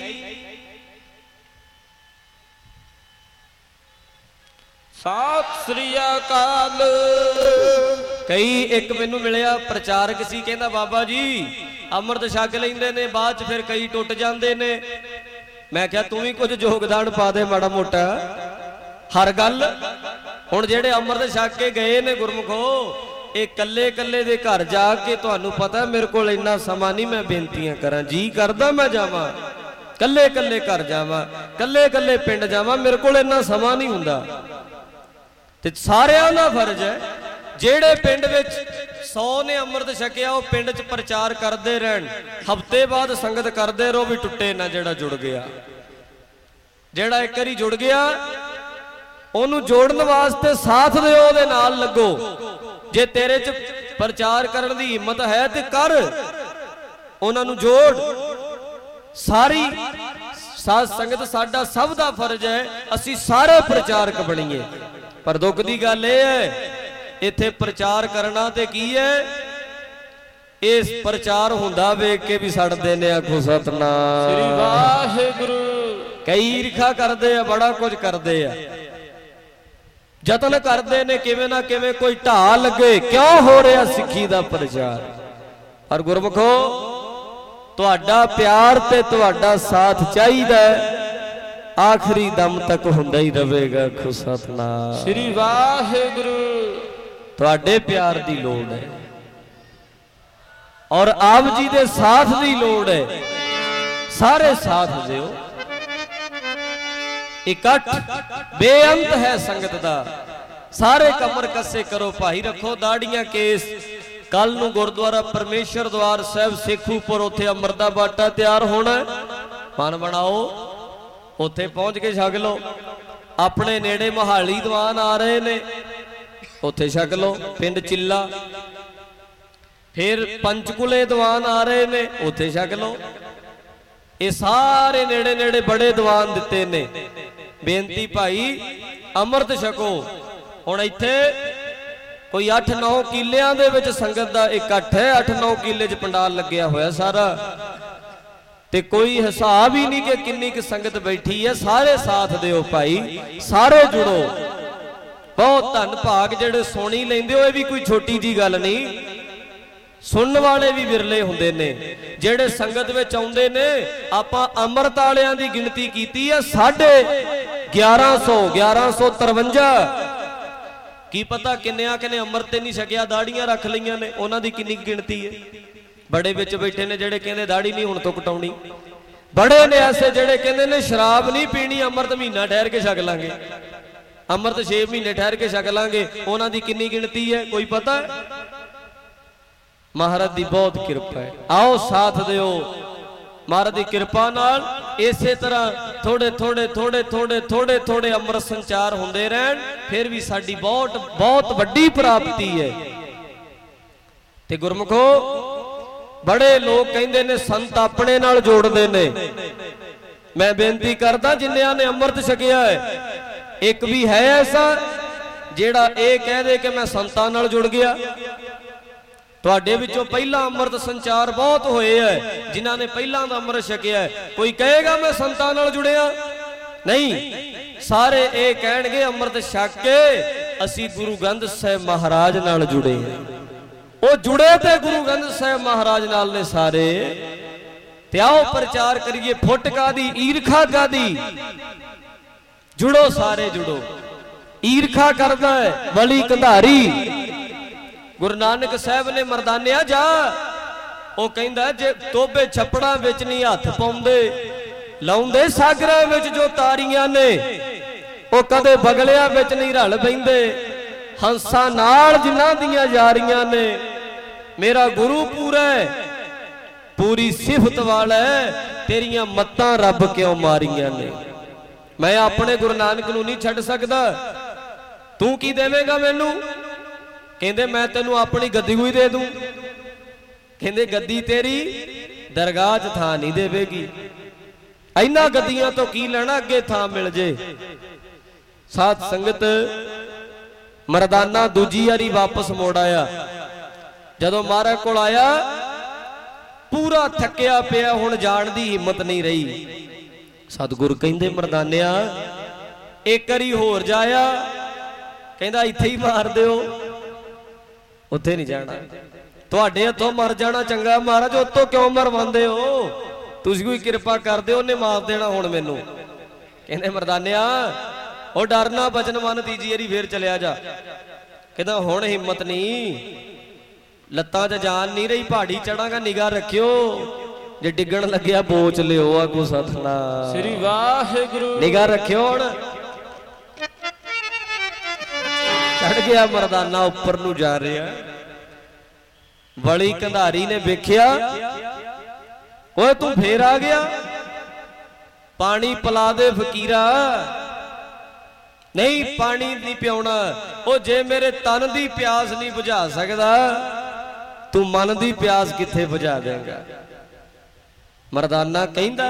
सत श्री अकाल। कई एक मैनू मिलिया प्रचारक सी, कहंदा बाबा जी ਅੰਮ੍ਰਿਤ ਛਕ ਲੈਂਦੇ ਨੇ, ਬਾਅਦ ਚ ਫਿਰ ਕਈ ਟੁੱਟ ਜਾਂਦੇ ਨੇ। मैं क्या तू भी कुछ योगदान पा दे माड़ा मोटा हर गल। हुण जेड़े अमृत छक के गए ने गुरमुखो, ये कल्ले कल्ले दे घर जाके तुहानू पता मेरे कोल इन्ना समा नहीं मैं बेनतियां करां। जी करदा मैं जावां कल्ले कल्ले घर जावां, कल्ले कल्ले पिंड जावां, मेरे कोल इन्ना समा नहीं हुंदा। ते सारियां दा फर्ज है जेड़े पिंड विच सौ ने अमृत छकिया वो पिंड च प्रचार करते रहन, हफ्ते बाद संगत करते रहो भी टुटे ना। जेड़ा जुड़ गया, जेड़ा एक बारी जुड़ गया ओनू जोड़न वास्ते साथ दे ओदे नाल लगो। जे तेरे च प्रचार करने की हिम्मत है तो कर, उन्हां नू जोड़। सारी साध संगत साडा सब दा फर्ज है असी सारे प्रचारक बणीए। पर दुख दी गल इह है इत्थे प्रचार करना ते की है, इस प्रचार हुंदा वेख के भी सड़दे ने। आखो सतनाम श्री वाहिगुरु। कई ईर्खा करदे आ, बड़ा कुछ करदे आ, जतन करदे ने किवें ना किवें कोई ढा लगे। क्यों हो रहा सिੱਖੀ दा प्रचार? पर गुरमुखो तुहाडा प्यार ते तुहाडा साथ चाहिदा, आखिरी दम तक हुंदा ही रहेगा। आखो सतनाम श्री वाहिगुरु। तुहाडे प्यार दी लोड़ है और आप जी दे साथ दी लोड़ है। सारे साथ दिओ, इकट्ठ बेअंत है संगत दा। सारे कमर कसे करो भाई, रखो दाड़ियां केस। कल नूं गुरुद्वारा परमेश्वर द्वार साहब सेखूपुर उत्थे अमृत दा बाटा तैयार होना, मन बनाओ उत्थे पहुंच के छक लो। अपने नेड़े मोहाली दीवान आ रहे ने, उत्थे छक लो। पिंड चिल्ला, फिर पंचकुले दीवान आ रहे ने, उत्थे छक लो। ये सारे नेड़े नेड़े बड़े दीवान दिते ने। बेनती भाई अमृत छको। हुण इत्थे कोई अठ नौ किलियां दे विच संगत दा इकट्ठ है। अठ नौ किले च पंडाल लग्या होया सारा, ते कोई हिसाब ही नहीं कि किन्नी क संगत बैठी है। सारे साथ दिओ भाई, सारे जुड़ो। बहुत धन भाग जेड़े सुनी लेंदे हो, भी कोई छोटी जी गल नहीं। सुनने वाले भी विरले हुंदे ने जेड़े संगत विच आउंदे ने। आपां अमृत वालियां दी गिणती कीती है साढ़े ग्यारह सौ ग्यारह सौ तरवंजा। की पता किन्नियां किने अमृत ते नहीं छकिया, दाड़ियां रख लईयां ने, उन्हां दी किन्नी गिणती है। बड़े विच बैठे ने जेड़े कहंदे दाड़ी नहीं हुण तो कटाउणी। बड़े ने ऐसे जेड़े कहंदे ने शराब नहीं पीनी, अमृत महीना ठहर के छक लांगे, अमृत छे महीने ठहर के छक लांगे। उन्हां दी किन्नी गिणती है कोई पता है? महाराज दी बहुत कृपा है। आओ साथ दिओ महाराज दी कृपा नाल। इसे तरह थोड़े थोड़े थोड़े थोड़े थोड़े थोड़े अमृत संचार हुंदे रहन, फिर भी साडी बहुत बहुत वड्डी प्राप्ति है। ते गुरमुखो बड़े लोग कहंदे ने संत अपने नाल जोड़दे ने। मैं बेनती करदा जिन्नियां ने अमृत छकिया है, एक भी है ऐसा जेड़ा ये कह दे कि मैं संतां नाल जुड़ गया? तुहाडे विचों पहला अमृत संचार बहुत होए है जिन्हां ने पहला दा अमृत छकिया है। कोई कहेगा मैं संतां नाल जुड़िया? नहीं, सारे ये कहणगे अमृत छक के असी गुरु ग्रंथ साहिब महाराज नाल जुड़े हैं। वो जुड़े ते गुरु ग्रंथ साहिब महाराज नाल ने सारे। ते आओ प्रचार करिए। फुट कादी, ईरखा कादी? जुड़ो, सारे जुड़ो। ईरखा करदा है वली कंधारी। गुरु नानक साहब ने मरदानिया जा, वो कहंदा जे तोबे छपड़ा विच नहीं हथ पाउंदे, लाउंदे सागरां विच जो तारियां ने, वो कदे बगलियां विच नहीं रल पैंदे। हंसां नाल जिन्हां दियां यारियां ने, मेरा गुरु पूरा है, पूरी सिफत वाला है, तेरियां मत्तां रब क्यों मारियां ने। मैं अपने गुरु नानक नूं नहीं छड्ड सकदा, तू की देवेगा मैनू? कहंदे मैं तेनू अपनी गद्दी हुई दे दूं। कहंदे गद्दी तेरी दरगाह च थां नहीं देवेगी। इन्हां गद्दियां तो की लेना, अगे थां मिल जे। साथ संगत मरदाना दूजी वारी वापस मोड़ आया। जदों महाराज कोल आया पूरा थकिया पिया, हुण जाण दी हिम्मत नहीं रही। सतगुरु कहंदे मरदानिया एक बारी होर जाया, कहंदा इत्थे ही मार दिओ, उत्थे नहीं जाना। ਤੁਹਾਡੇ ਹੱਥੋਂ ਮਰ ਜਾਣਾ ਚੰਗਾ ਮਹਾਰਾਜ, ਉਤੋਂ ਕਿਉਂ ਮਰਵਾਉਂਦੇ ਹੋ? ਤੁਸੀਂ ਕੋਈ ਕਿਰਪਾ ਕਰਦੇ, ਉਹਨੇ ਮਾਰ ਦੇਣਾ ਹੁਣ ਮੈਨੂੰ। ਕਹਿੰਦੇ ਮਰਦਾਨਿਆ ਉਹ ਡਰਨਾ ਬਚਨ ਮਨ, ਤੀਜੀ ਵਾਰੀ ਫੇਰ ਚਲਿਆ ਜਾ। ਕਹਿੰਦਾ ਹੁਣ ਹਿੰਮਤ ਨਹੀਂ, ਲੱਤਾਂ 'ਚ ਜਾਨ ਨਹੀਂ ਰਹੀ, ਪਹਾੜੀ ਚੜਾਂਗਾ, ਨਿਗਾਹ ਰੱਖਿਓ, ਜੇ ਡਿੱਗਣ ਲੱਗਿਆ ਬੋਚ ਲਿਓ। ਆਗੂ ਸਤਨਾਮ ਸ੍ਰੀ ਵਾਹਿਗੁਰੂ। ਨਿਗਾਹ ਰੱਖਿਓ। ਹੁਣ ਚੜ ਗਿਆ ਮਰਦਾਨਾ, ਉੱਪਰ ਨੂੰ ਜਾ ਰਿਹਾ। ਵਲੀ ਕੰਧਾਰੀ ਨੇ ਵੇਖਿਆ, ਓਏ ਤੂੰ ਫੇਰ ਆ ਗਿਆ, ਪਾਣੀ ਪਿਲਾ ਦੇ ਫਕੀਰਾ। ਨਹੀਂ ਪਾਣੀ ਨਹੀਂ ਪਿਆਉਣਾ, ਉਹ ਜੇ ਮੇਰੇ ਤਨ ਦੀ ਪਿਆਸ ਨਹੀਂ ਬੁਝਾ ਸਕਦਾ, ਤੂੰ ਮਨ ਦੀ ਪਿਆਸ ਕਿੱਥੇ ਬੁਝਾ ਦੇਂਗਾ? ਮਰਦਾਨਾ ਕਹਿੰਦਾ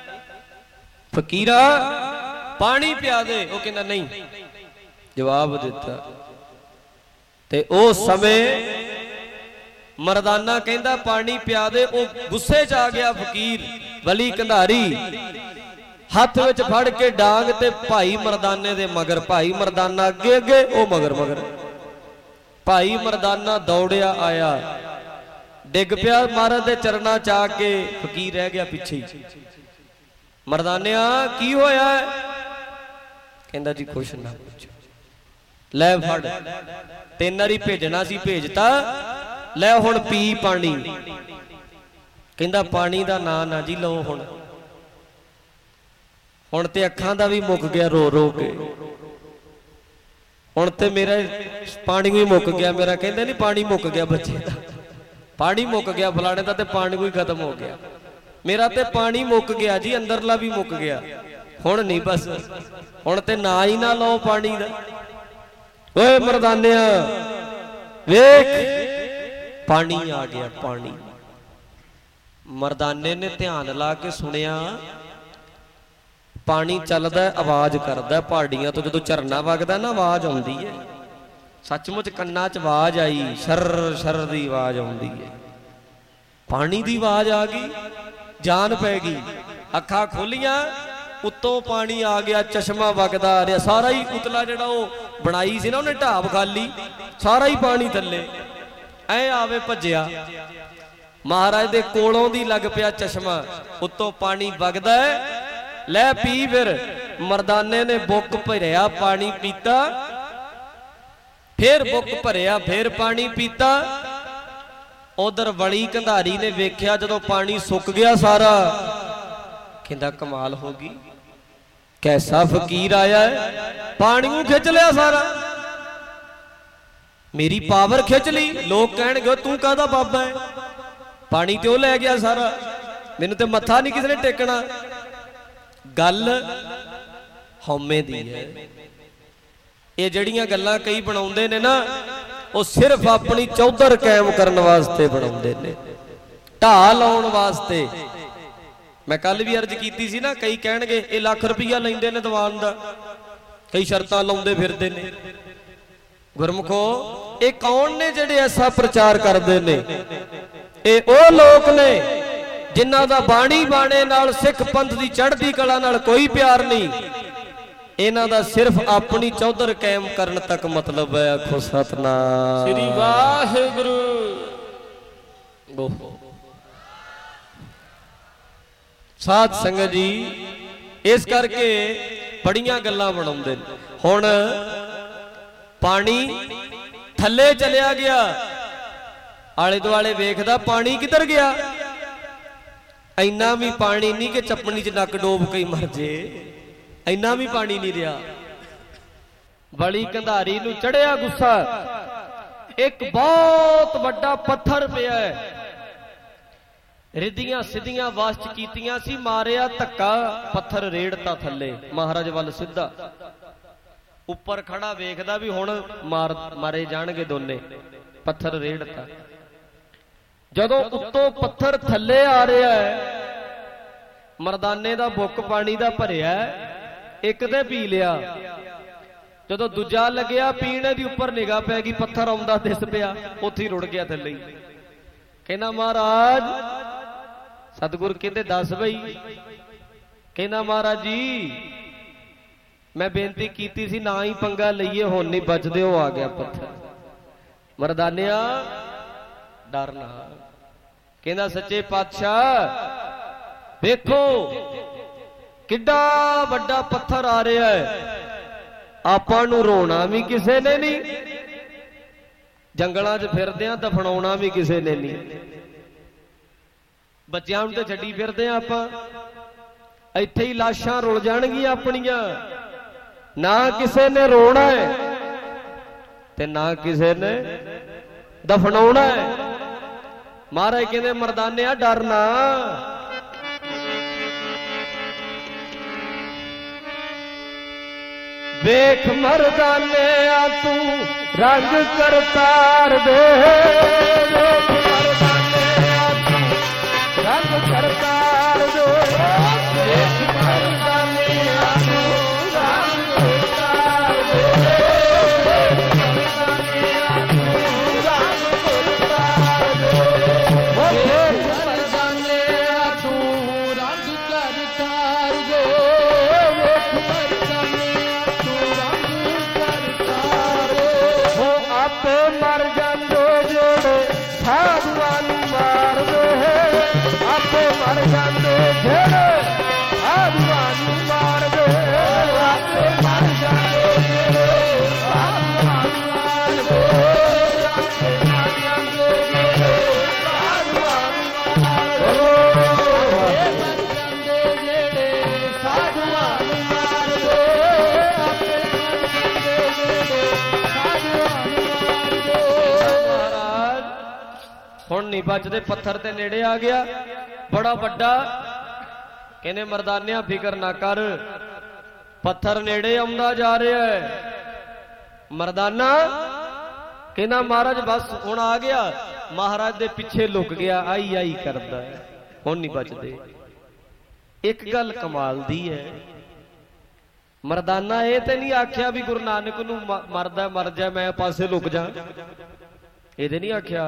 ਫਕੀਰਾ ਪਾਣੀ ਪਿਆ ਦੇ। ਉਹ ਕਹਿੰਦਾ ਨਹੀਂ, ਜਵਾਬ ਦਿੱਤਾ। ਤੇ ਉਸ ਸਮੇਂ ਮਰਦਾਨਾ ਕਹਿੰਦਾ ਪਾਣੀ ਪਿਆ ਦੇ। ਉਹ ਗੁੱਸੇ 'ਚ ਆ ਗਿਆ ਫਕੀਰ ਵਲੀ ਕੰਧਾਰੀ, ਹੱਥ ਵਿੱਚ ਫੜ ਕੇ ਡਾਂਗ ਤੇ ਭਾਈ ਮਰਦਾਨੇ ਦੇ ਮਗਰ, ਭਾਈ ਮਰਦਾਨਾ ਅੱਗੇ ਅੱਗੇ, ਉਹ ਮਗਰ ਮਗਰ। ਭਾਈ ਮਰਦਾਨਾ ਦੌੜਿਆ ਆਇਆ, ਡਿੱਗ ਪਿਆ ਮਹਾਰਾਜ ਦੇ ਚਰਨਾਂ 'ਚ ਆ ਕੇ, ਫਕੀਰ ਰਹਿ ਗਿਆ ਪਿੱਛੇ। ਮਰਦਾਨਿਆ ਕੀ ਹੋਇਆ? ਕਹਿੰਦਾ ਜੀ ਕੁਛ ਨਾ ਪੁੱਛੋ। ਲੈ ਫੜ, ਤਿੰਨ ਵਾਰੀ ਭੇਜਣਾ ਸੀ ਭੇਜਤਾ, ਲੈ ਹੁਣ ਪੀ ਪਾਣੀ। ਕਹਿੰਦਾ ਪਾਣੀ ਦਾ ਨਾਂ ਨਾ ਜੀ ਲਓ, ਹੁਣ ਹੁਣ ਤੇ ਅੱਖਾਂ ਦਾ ਵੀ ਮੁੱਕ ਗਿਆ ਰੋ ਰੋ ਕੇ, ਹੁਣ ਤੇ ਮੇਰਾ ਪਾਣੀ ਵੀ ਮੁੱਕ ਗਿਆ ਮੇਰਾ। ਕਹਿੰਦੇ ਨਹੀਂ ਪਾਣੀ ਮੁੱਕ ਗਿਆ ਬੱਚੇ ਦਾ, ਪਾਣੀ ਮੁੱਕ ਗਿਆ ਫਲਾਣੇ ਦਾ, ਤੇ ਪਾਣੀ ਕੋਈ ਖਤਮ ਹੋ ਗਿਆ। ਮੇਰਾ ਤੇ ਪਾਣੀ ਮੁੱਕ ਗਿਆ ਜੀ, ਅੰਦਰਲਾ ਵੀ ਮੁੱਕ ਗਿਆ, ਹੁਣ ਨਹੀਂ ਬਸ, ਹੁਣ ਤੇ ਨਾ ਹੀ ਨਾ ਲਓ ਪਾਣੀ ਦਾ। ਓਏ ਮਰਦਾਨਿਆ ਵੇਖ ਪਾਣੀ ਆ ਗਿਆ, ਪਾਣੀ। ਮਰਦਾਨੇ ਨੇ ਧਿਆਨ ਲਾ ਕੇ ਸੁਣਿਆ, ਪਾਣੀ ਚੱਲਦਾ, ਆਵਾਜ਼ ਕਰਦਾ ਪਹਾੜੀਆਂ ਤੋਂ। ਜਦੋਂ ਝਰਨਾ ਵਗਦਾ ਨਾ ਆਵਾਜ਼ ਆਉਂਦੀ ਹੈ, ਸੱਚਮੁੱਚ ਕੰਨਾਂ 'ਚ ਆਵਾਜ਼ ਆਈ, ਸ਼ਰ ਸ਼ਰ ਦੀ ਆਵਾਜ਼ ਆਉਂਦੀ ਹੈ। ਪਾਣੀ ਦੀ ਆਵਾਜ਼ ਆ ਗਈ, ਜਾਨ ਪੈ ਗਈ, ਅੱਖਾਂ ਖੋਲੀਆਂ, ਉੱਤੋਂ ਪਾਣੀ ਆ ਗਿਆ, ਚਸ਼ਮਾ ਵਗਦਾ ਆ ਰਿਹਾ, ਸਾਰਾ ਹੀ ਉਤਲਾ ਜਿਹੜਾ ਉਹ ਬਣਾਈ ਸੀ ਨਾ ਉਹਨੇ ਢਾਬ ਖਾਲੀ, ਸਾਰਾ ਹੀ ਪਾਣੀ ਥੱਲੇ। ਐ ਆਵੇ ਭੱਜਿਆ, ਮਹਾਰਾਜ ਦੇ ਕੋਲੋਂ ਦੀ ਲੱਗ ਪਿਆ ਚਸ਼ਮਾ, ਉੱਤੋਂ ਪਾਣੀ ਵਗਦਾ। ਲੈ ਪੀ ਫਿਰ। ਮਰਦਾਨੇ ਨੇ ਬੁੱਕ ਭਰਿਆ, ਪਾਣੀ ਪੀਤਾ, ਫੇਰ ਬੁੱਕ ਭਰਿਆ, ਫੇਰ ਪਾਣੀ ਪੀਤਾ। ਉਧਰ ਵਲੀ ਕੰਧਾਰੀ ਨੇ ਵੇਖਿਆ ਜਦੋਂ ਪਾਣੀ ਸੁੱਕ ਗਿਆ ਸਾਰਾ, ਕਹਿੰਦਾ ਕਮਾਲ ਹੋ ਗਈ, ਕੈਸਾ ਫਕੀਰ ਆਇਆ ਹੈ, ਪਾਣੀ ਨੂੰ ਖਿੱਚ ਲਿਆ ਸਾਰਾ, ਮੇਰੀ ਪਾਵਰ ਖਿੱਚ ਲਈ। ਲੋਕ ਕਹਿਣਗੇ ਤੂੰ ਕਾਹਦਾ ਬਾਬਾ ਹੈ, ਪਾਣੀ ਤੇ ਉਹ ਲੈ ਗਿਆ ਸਾਰਾ, ਮੈਨੂੰ ਤੇ ਮੱਥਾ ਨਹੀਂ ਕਿਸੇ ਨੇ ਟੇਕਣਾ। ਗੱਲ ਹਉਮੈ ਦੀ ਹੈ। ਇਹ ਜਿਹੜੀਆਂ ਗੱਲਾਂ ਕਈ ਬਣਾਉਂਦੇ ਨੇ ਨਾ, ਉਹ ਸਿਰਫ ਆਪਣੀ ਚੌਧਰ ਕਾਇਮ ਕਰਨ ਵਾਸਤੇ ਬਣਾਉਂਦੇ ਨੇ, ਢਾਹ ਲਾਉਣ ਵਾਸਤੇ। ਮੈਂ ਕੱਲ ਵੀ ਅਰਜ਼ ਕੀਤੀ ਸੀ ਨਾ, ਕਈ ਕਹਿਣਗੇ ਇਹ ਲੱਖ ਰੁਪਈਆ ਲੈਂਦੇ ਨੇ ਦੀਵਾਨ ਦਾ, ਕਈ ਸ਼ਰਤਾਂ ਲਾਉਂਦੇ ਫਿਰਦੇ ਨੇ। ਗੁਰਮੁਖੋ ਇਹ ਕੌਣ ਨੇ ਜਿਹੜੇ ਐਸਾ ਪ੍ਰਚਾਰ ਕਰਦੇ ਨੇ? ਇਹ ਉਹ ਲੋਕ ਨੇ ਜਿਨ੍ਹਾਂ ਦਾ ਬਾਣੀ ਬਾਣੇ ਨਾਲ, ਸਿੱਖ ਪੰਥ ਦੀ ਚੜ੍ਹਦੀ ਕਲਾ ਨਾਲ ਕੋਈ ਪਿਆਰ ਨਹੀਂ। ਇਹਨਾਂ ਦਾ ਸਿਰਫ ਆਪਣੀ ਚੌਧਰ ਕਾਇਮ ਕਰਨ ਤੱਕ ਮਤਲਬ ਹੈ। ਆਖੋ ਸਤਨਾਮ ਸ੍ਰੀ ਵਾਹਿਗੁਰੂ। ਸਾਧ ਸੰਗਤ ਜੀ, ਇਸ ਕਰਕੇ ਬੜੀਆਂ ਗੱਲਾਂ ਬਣਾਉਂਦੇ ਨੇ। ਹੁਣ ਪਾਣੀ ਥੱਲੇ ਚਲਿਆ ਗਿਆ, ਆਲੇ ਦੁਆਲੇ ਵੇਖਦਾ ਪਾਣੀ ਕਿੱਧਰ ਗਿਆ। ਇੰਨਾ ਵੀ ਪਾਣੀ ਨਹੀਂ ਕਿ ਚੱਪਣੀ 'ਚ ਨੱਕ ਡੋਬ ਕੇ ਮਰ ਜੇ, ਇੰਨਾ ਵੀ ਪਾਣੀ ਨਹੀਂ ਰਿਹਾ। ਵਲੀ ਕੰਧਾਰੀ ਨੂੰ ਚੜਿਆ ਗੁੱਸਾ, ਇੱਕ ਬਹੁਤ ਵੱਡਾ ਪੱਥਰ ਪਿਆ ਹੈ, ਰਿੱਧੀਆਂ ਸਿੱਧੀਆਂ ਵਾਸਚ ਕੀਤੀਆਂ ਸੀ, ਮਾਰਿਆ ਧੱਕਾ, ਪੱਥਰ ਰੇੜਤਾ ਥੱਲੇ ਮਹਾਰਾਜ ਵੱਲ ਸਿੱਧਾ। ਉੱਪਰ ਖੜਾ ਵੇਖਦਾ ਵੀ ਹੁਣ ਮਾਰ ਮਾਰੇ ਜਾਣਗੇ ਦੋਨੇ, ਪੱਥਰ ਰੇੜਤਾ। ਜਦੋਂ ਉੱਤੋਂ ਪੱਥਰ ਥੱਲੇ ਆ ਰਿਹਾ ਹੈ, ਮਰਦਾਨੇ ਦਾ ਬੁੱਕ ਪਾਣੀ ਦਾ ਭਰਿਆ, ਇੱਕ ਤੇ ਪੀ ਲਿਆ। ਜਦੋਂ ਦੂਜਾ ਲੱਗਿਆ ਪੀਣੇ ਦੀ, ਉੱਪਰ ਨਿਗਾਹ ਪੈ ਗਈ, ਪੱਥਰ ਆਉਂਦਾ ਦਿਸ ਪਿਆ, ਉੱਥੇ ਹੀ ਰੁੜ ਗਿਆ ਥੱਲੇ। ਕਹਿੰਦਾ ਮਹਾਰਾਜ, ਸਤਿਗੁਰ ਕਹਿੰਦੇ ਦੱਸ ਬਈ। ਕਹਿੰਦਾ ਮਹਾਰਾਜ ਜੀ ਮੈਂ ਬੇਨਤੀ ਕੀਤੀ ਸੀ ਨਾ ਹੀ ਪੰਗਾ ਲਈਏ, ਹੁਣ ਨਹੀਂ ਬਚਦੇ, ਉਹ ਆ ਗਿਆ ਪੱਥਰ। ਮਰਦਾਨਿਆ डर ना। कहंदा सच्चे पातशाह देखो किड्डा वड्डा पत्थर आ रहा है, आपां नूं रोना भी किसी ने नहीं, जंगलों च फिरदे आ दफनाउणा भी किसी ने नहीं, बच्चों नूं ते छड्डी फिरदे आ आपां, इत्थे ही लाशां रुल जाणगियां अपणियां, ना किसी ने रोना है ते ना किसी ने दफनाउणा है। महाराज कहंदे मर्दानिया डरना, वेख मर्दाने आ तू रंग करतार दे, वेख मर्दाने आ तू रंग करतार दे, वेख मर्दाने आ तू रंग करतार दे, वेख मर्दाने आ तू रंग करतार दे, वेख मर्दाने आपे मर जांदे जेड़े साधुआं नूं मार दे, आपे मर जांदे जेड़े साधुआं नूं मार दे, आपे मर जांदे जेड़े साधुआं नूं मार दे, आपे मर जांदे जेड़े साधुआं नूं मार दे, आपे मर जांदे जेड़े साधुआं नूं मार दे, आपे मर जांदे जेड़े हुण नहीं बचदे, पत्थर ते नेड़े आ गया बड़ा वड्डा। कहने मर्दानिया फिकर ना कर, पत्थर नेड़े आउंदा जा रहा है। मर्दाना कहना महाराज बस हुण आ गया, महाराज दे पिछे लुक गया, आई आई करदा है, हुण नहीं बचदे। एक गल कमाल दी है, मर्दाना ये तो नहीं आख्या भी गुरु नानक नूं मरदा मर जा मैं पासे लुक जा, ये नहीं आख्या,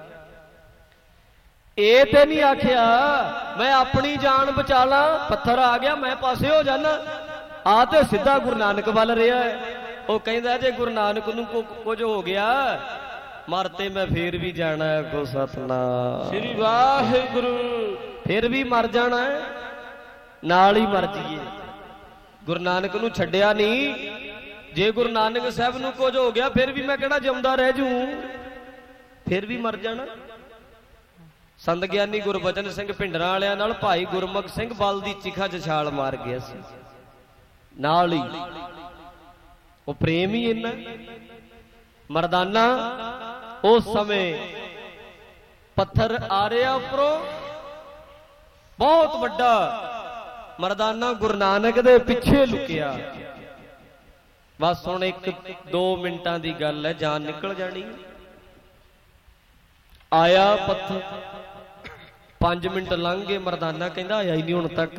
ये तो नहीं आख्या मैं अपनी जान बचा ला, पत्थर आ गया मैं पासे हो जाना, आ तो सीधा गुरु नानक वाल रहा है। वो कहता जे गुरु नानक नूं कुछ हो गया मरते मैं फिर भी जाना है, गो सतनाम श्री वाहिगुरु, फिर भी मर जाना है, नाल ही मर जाइए। गुरु नानक नूं छड्डिया नहीं, जे गुरु नानक साहब नूं कुछ हो गया फिर भी मैं कहड़ा जिंदा रह जूं, फिर भी मर जाना। संत ਗਿਆਨੀ गुरबचन सिंह भिंडरां वालियां नाल भाई गुरमुख सिंह बल दी चिखा च छाल मार गया सी, नाल ही वो प्रेम ही इन्ना। मर्दाना उस समय पत्थर आ रहा उपरों बहुत वड्डा, मर्दाना गुरु नानक दे पिछे लुकिया। बस हुण एक दो मिनटां दी गल है, जान निकल जानी। आया पत्थर, पांच मिनट लंघ गए, मर्दाना कहंदा आया ही नहीं हुण तक,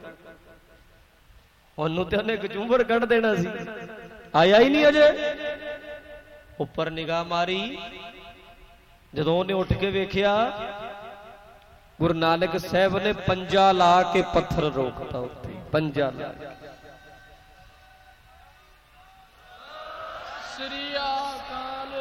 ਉਹਨੂੰ ਤੇ ਉਹਨੇ ਕਚੂੰਬਰ ਕੱਢ ਦੇਣਾ ਸੀ, ਆਇਆ ਹੀ ਨਹੀਂ ਅਜੇ। ਉੱਪਰ ਨਿਗਾਹ ਮਾਰੀ, ਜਦੋਂ ਉਹਨੇ ਉੱਠ ਕੇ ਵੇਖਿਆ ਗੁਰੂ ਨਾਨਕ ਸਾਹਿਬ ਨੇ ਪੰਜਾ ਲਾ ਕੇ ਪੱਥਰ ਰੋਕਤਾ ਉੱਤੇ, ਪੰਜਾ ਲਾ ਕੇ। ਸ੍ਰੀ ਅਕਾਲ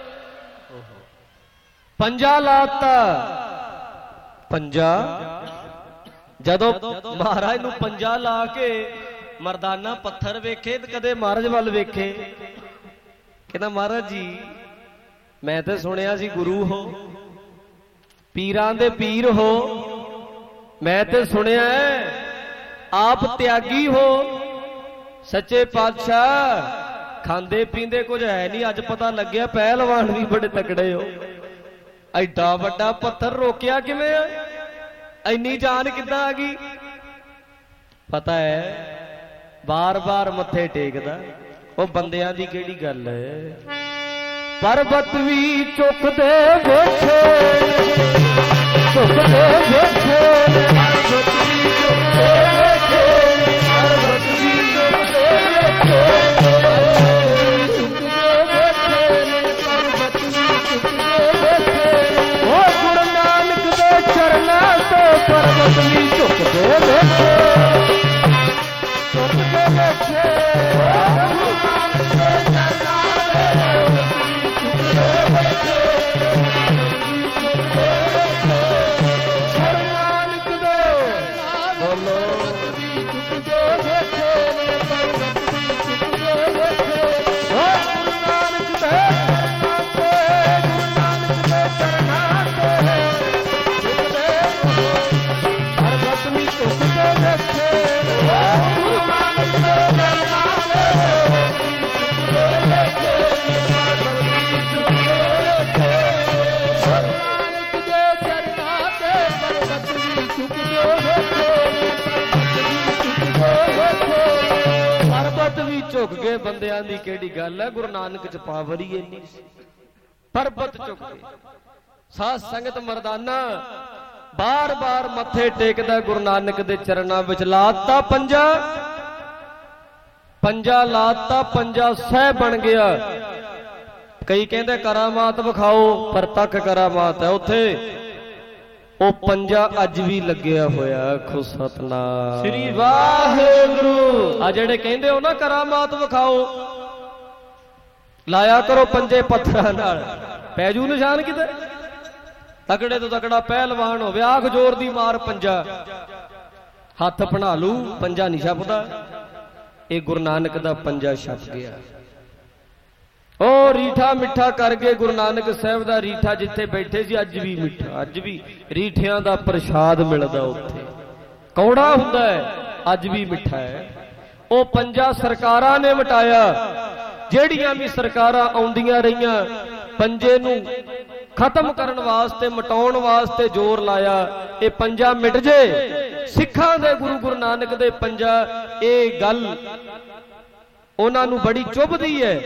ਪੰਜਾ ਲਾਤਾ। ਪੰਜਾ ਜਦੋਂ ਮਹਾਰਾਜ ਨੂੰ ਪੰਜਾ ਲਾ ਕੇ ਮਰਦਾਨਾ ਪੱਥਰ ਵੇਖੇ ਤੇ ਕਦੇ ਮਹਾਰਾਜ ਵੱਲ ਵੇਖੇ, ਕਹਿੰਦਾ ਮਹਾਰਾਜ ਜੀ ਮੈਂ ਤੇ ਸੁਣਿਆ ਸੀ ਗੁਰੂ ਹੋ, ਪੀਰਾਂ ਦੇ ਪੀਰ ਹੋ, ਮੈਂ ਤੇ ਸੁਣਿਆ ਆਪ ਤਿਆਗੀ ਹੋ, ਸੱਚੇ ਪਾਤਸ਼ਾਹ ਖਾਂਦੇ ਪੀਂਦੇ ਕੁਝ ਹੈ ਨਹੀਂ, ਅੱਜ ਪਤਾ ਲੱਗਿਆ ਪਹਿਲਵਾਨ ਵੀ ਬੜੇ ਤਕੜੇ ਹੋ। ਐਡਾ ਵੱਡਾ ਪੱਥਰ ਰੋਕਿਆ ਕਿਵੇਂ ਆ, ਇੰਨੀ ਜਾਨ ਕਿੱਦਾਂ ਆ ਗਈ? ਪਤਾ ਹੈ ਬਾਰ ਬਾਰ ਮੱਥੇ ਟੇਕਦਾ, ਉਹ ਬੰਦਿਆਂ ਦੀ ਕਿਹੜੀ ਗੱਲ ਹੈ। ਪਰਬਤ ਵੀ ਚੁੱਕਦੇ ਵੇਖੇ, ਚੁੱਕਦੇ ਵੇਖੇ, ਪਰਬਤ ਵੀ ਚੁੱਕਦੇ ਵੇਖੇ, ਪਰਬਤ ਵੀ ਚੁੱਕਦੇ ਵੇਖੇ, ਪਰਬਤ ਵੀ ਚੁੱਕਦੇ ਵੇਖੇ। ਉਹ ਗੁਰੂ ਨਾਨਕ ਦੇ ਚਰਨਾਂ ਤੋਂ ਪਰਬਤ ਵੀ ਝੁਕਦੇ ਵੇਖੇ, ਝੁਕਦੇ ਵੇਖੇ। ਝੁਕ ਗਏ ਬੰਦਿਆਂ ਦੀ ਕਿਹੜੀ ਗੱਲ ਹੈ, ਗੁਰੂ ਨਾਨਕ ਚ ਪਾਵਰ ਹੀ ਇੰਨੀ ਸੀ। ਪਰਬਤ ਝੁਕ ਗਏ। ਸਾਧ ਸੰਗਤ ਮਰਦਾਨਾ ਬਾਰ-ਬਾਰ ਮੱਥੇ ਟੇਕਦਾ ਗੁਰੂ ਨਾਨਕ ਦੇ ਚਰਨਾਂ ਵਿੱਚ। ਲਾਤਾ ਪੰਜਾ, ਪੰਜਾ ਲਾਤਾ, ਪੰਜਾ ਸਹਿ ਬਣ ਗਿਆ। ਕਈ ਕਹਿੰਦੇ ਕਰਾਮਾਤ ਵਿਖਾਓ, ਪਰ ਤੱਕ ਕਰਾਮਾਤ ਹੈ ਉੱਥੇ। ਉਹ ਪੰਜਾ ਅੱਜ ਵੀ ਲੱਗਿਆ ਹੋਇਆ। ਆਖੋ ਸਤਨਾਮ ਸ੍ਰੀ ਵਾਹਿਗੁਰੂ। ਆ ਜਿਹੜੇ ਕਹਿੰਦੇ ਹੋ ਨਾ ਕਰਾਮਾਤ ਵਿਖਾਓ, ਲਾਇਆ ਕਰੋ ਪੰਜੇ ਪੱਥਰਾਂ ਨਾਲ, ਪੈ ਜੂ ਨਿਸ਼ਾਨ ਕਿਤੇ। ਤਕੜੇ ਤੋਂ ਤਕੜਾ ਪਹਿਲਵਾਨ ਹੋਵੇ, ਆਖ ਜ਼ੋਰ ਦੀ ਮਾਰ ਪੰਜਾ, ਹੱਥ ਬਣਾ ਲੂ, ਪੰਜਾ ਨਹੀਂ ਛੱਪਦਾ। ਇਹ ਗੁਰੂ ਨਾਨਕ ਦਾ ਪੰਜਾ ਛੱਪ ਗਿਆ। ਉਹ ਰੀਠਾ ਮਿੱਠਾ ਕਰਕੇ ਗੁਰੂ ਨਾਨਕ ਸਾਹਿਬ ਦਾ ਰੀਠਾ ਜਿੱਥੇ ਬੈਠੇ ਸੀ ਅੱਜ ਵੀ ਮਿੱਠਾ, ਅੱਜ ਵੀ ਰੀਠਿਆਂ ਦਾ ਪ੍ਰਸ਼ਾਦ ਮਿਲਦਾ ਉੱਥੇ। ਕੌੜਾ ਹੁੰਦਾ ਹੈ, ਅੱਜ ਵੀ ਮਿੱਠਾ ਹੈ। ਉਹ ਪੰਜਾ ਸਰਕਾਰਾਂ ਨੇ ਮਿਟਾਇਆ। ਜਿਹੜੀਆਂ ਵੀ ਸਰਕਾਰਾਂ ਆਉਂਦੀਆਂ ਰਹੀਆਂ, ਪੰਜੇ ਨੂੰ ਖਤਮ ਕਰਨ ਵਾਸਤੇ, ਮਿਟਾਉਣ ਵਾਸਤੇ ਜ਼ੋਰ ਲਾਇਆ। ਇਹ ਪੰਜਾ ਮਿਟ ਜੇ। ਸਿੱਖਾਂ ਦੇ ਗੁਰੂ ਗੁਰੂ ਨਾਨਕ ਦੇ ਪੰਜਾ, ਇਹ ਗੱਲ ਉਹਨਾਂ ਨੂੰ ਬੜੀ ਚੁੱਭਦੀ ਹੈ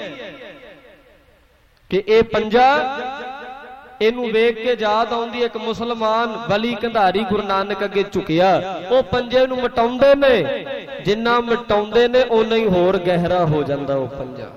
ਕਿ ਇਹ ਪੰਜਾ, ਇਹਨੂੰ ਵੇਖ ਕੇ ਯਾਦ ਆਉਂਦੀ। ਇੱਕ ਮੁਸਲਮਾਨ ਬਲੀ ਕੰਧਾਰੀ ਗੁਰੂ ਨਾਨਕ ਅੱਗੇ ਝੁਕਿਆ। ਉਹ ਪੰਜੇ ਨੂੰ ਮਿਟਾਉਂਦੇ ਨੇ, ਜਿੰਨਾ ਮਿਟਾਉਂਦੇ ਨੇ ਓਨਾ ਹੀ ਹੋਰ ਗਹਿਰਾ ਹੋ ਜਾਂਦਾ ਉਹ ਪੰਜਾ।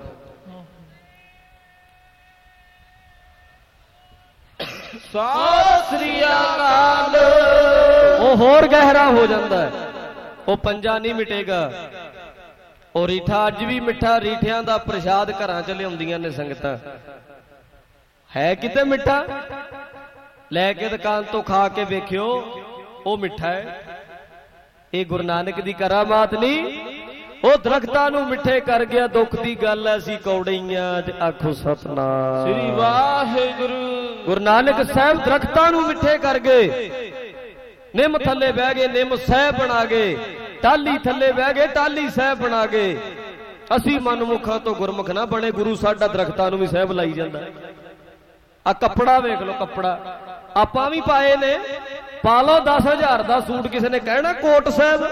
ਸਤਿ ਸ੍ਰੀ ਅਕਾਲ। ਉਹ ਹੋਰ ਗਹਿਰਾ ਹੋ ਜਾਂਦਾ। ਉਹ ਪੰਜਾ ਨਹੀਂ ਮਿਟੇਗਾ। ਉਹ ਰੀਠਾ ਅੱਜ ਵੀ ਮਿੱਠਾ। ਰੀਠਿਆਂ ਦਾ ਪ੍ਰਸ਼ਾਦ ਘਰਾਂ ਚ ਲਿਆਉਂਦੀਆਂ ਨੇ ਸੰਗਤਾਂ। ਹੈ ਕਿਤੇ ਮਿੱਠਾ? ਲੈ ਕੇ ਦੁਕਾਨ ਤੋਂ ਖਾ ਕੇ ਵੇਖਿਓ, ਉਹ ਮਿੱਠਾ ਹੈ। ਇਹ ਗੁਰੂ ਨਾਨਕ ਦੀ ਕਰਾਮਾਤ ਨਹੀਂ। ਉਹ ਦਰਖਤਾਂ ਨੂੰ ਮਿੱਠੇ ਕਰ ਗਿਆ। ਦੁੱਖ ਦੀ ਗੱਲ ਐ, ਅਸੀਂ ਕੌੜੀਆਂ ਚ। ਆਖੋ ਸਤਨਾਮ ਸ੍ਰੀ ਵਾਹਿਗੁਰੂ। ਗੁਰੂ ਨਾਨਕ ਸਾਹਿਬ ਦਰਖਤਾਂ ਨੂੰ ਮਿੱਠੇ ਕਰ ਗਏ। ਨਿੰਮ ਥੱਲੇ ਬਹਿ ਗਏ, ਨਿੰਮ ਸਾਹਿਬ ਬਣਾ ਗਏ। ਟਾਹਲੀ ਥੱਲੇ ਬਹਿ ਗਏ, ਟਾਹਲੀ ਸਾਹਿਬ ਬਣਾ ਗਏ। ਅਸੀਂ ਮਨਮੁਖਾਂ ਤੋਂ ਗੁਰਮੁਖ ਨਾ ਬਣੇ। ਗੁਰੂ ਸਾਡਾ ਦਰਖਤਾਂ ਨੂੰ ਵੀ ਸਾਹਿਬ ਲਾਈ ਜਾਂਦਾ। ਆ ਕੱਪੜਾ ਵੇਖ ਲਓ, ਕੱਪੜਾ ਆਪਾਂ ਵੀ ਪਾਏ ਨੇ। ਪਾ ਲਓ ਦਸ ਹਜ਼ਾਰ ਦਾ ਸੂਟ, ਕਿਸੇ ਨੇ ਕਹਿਣਾ ਕੋਟ ਸਾਹਿਬ।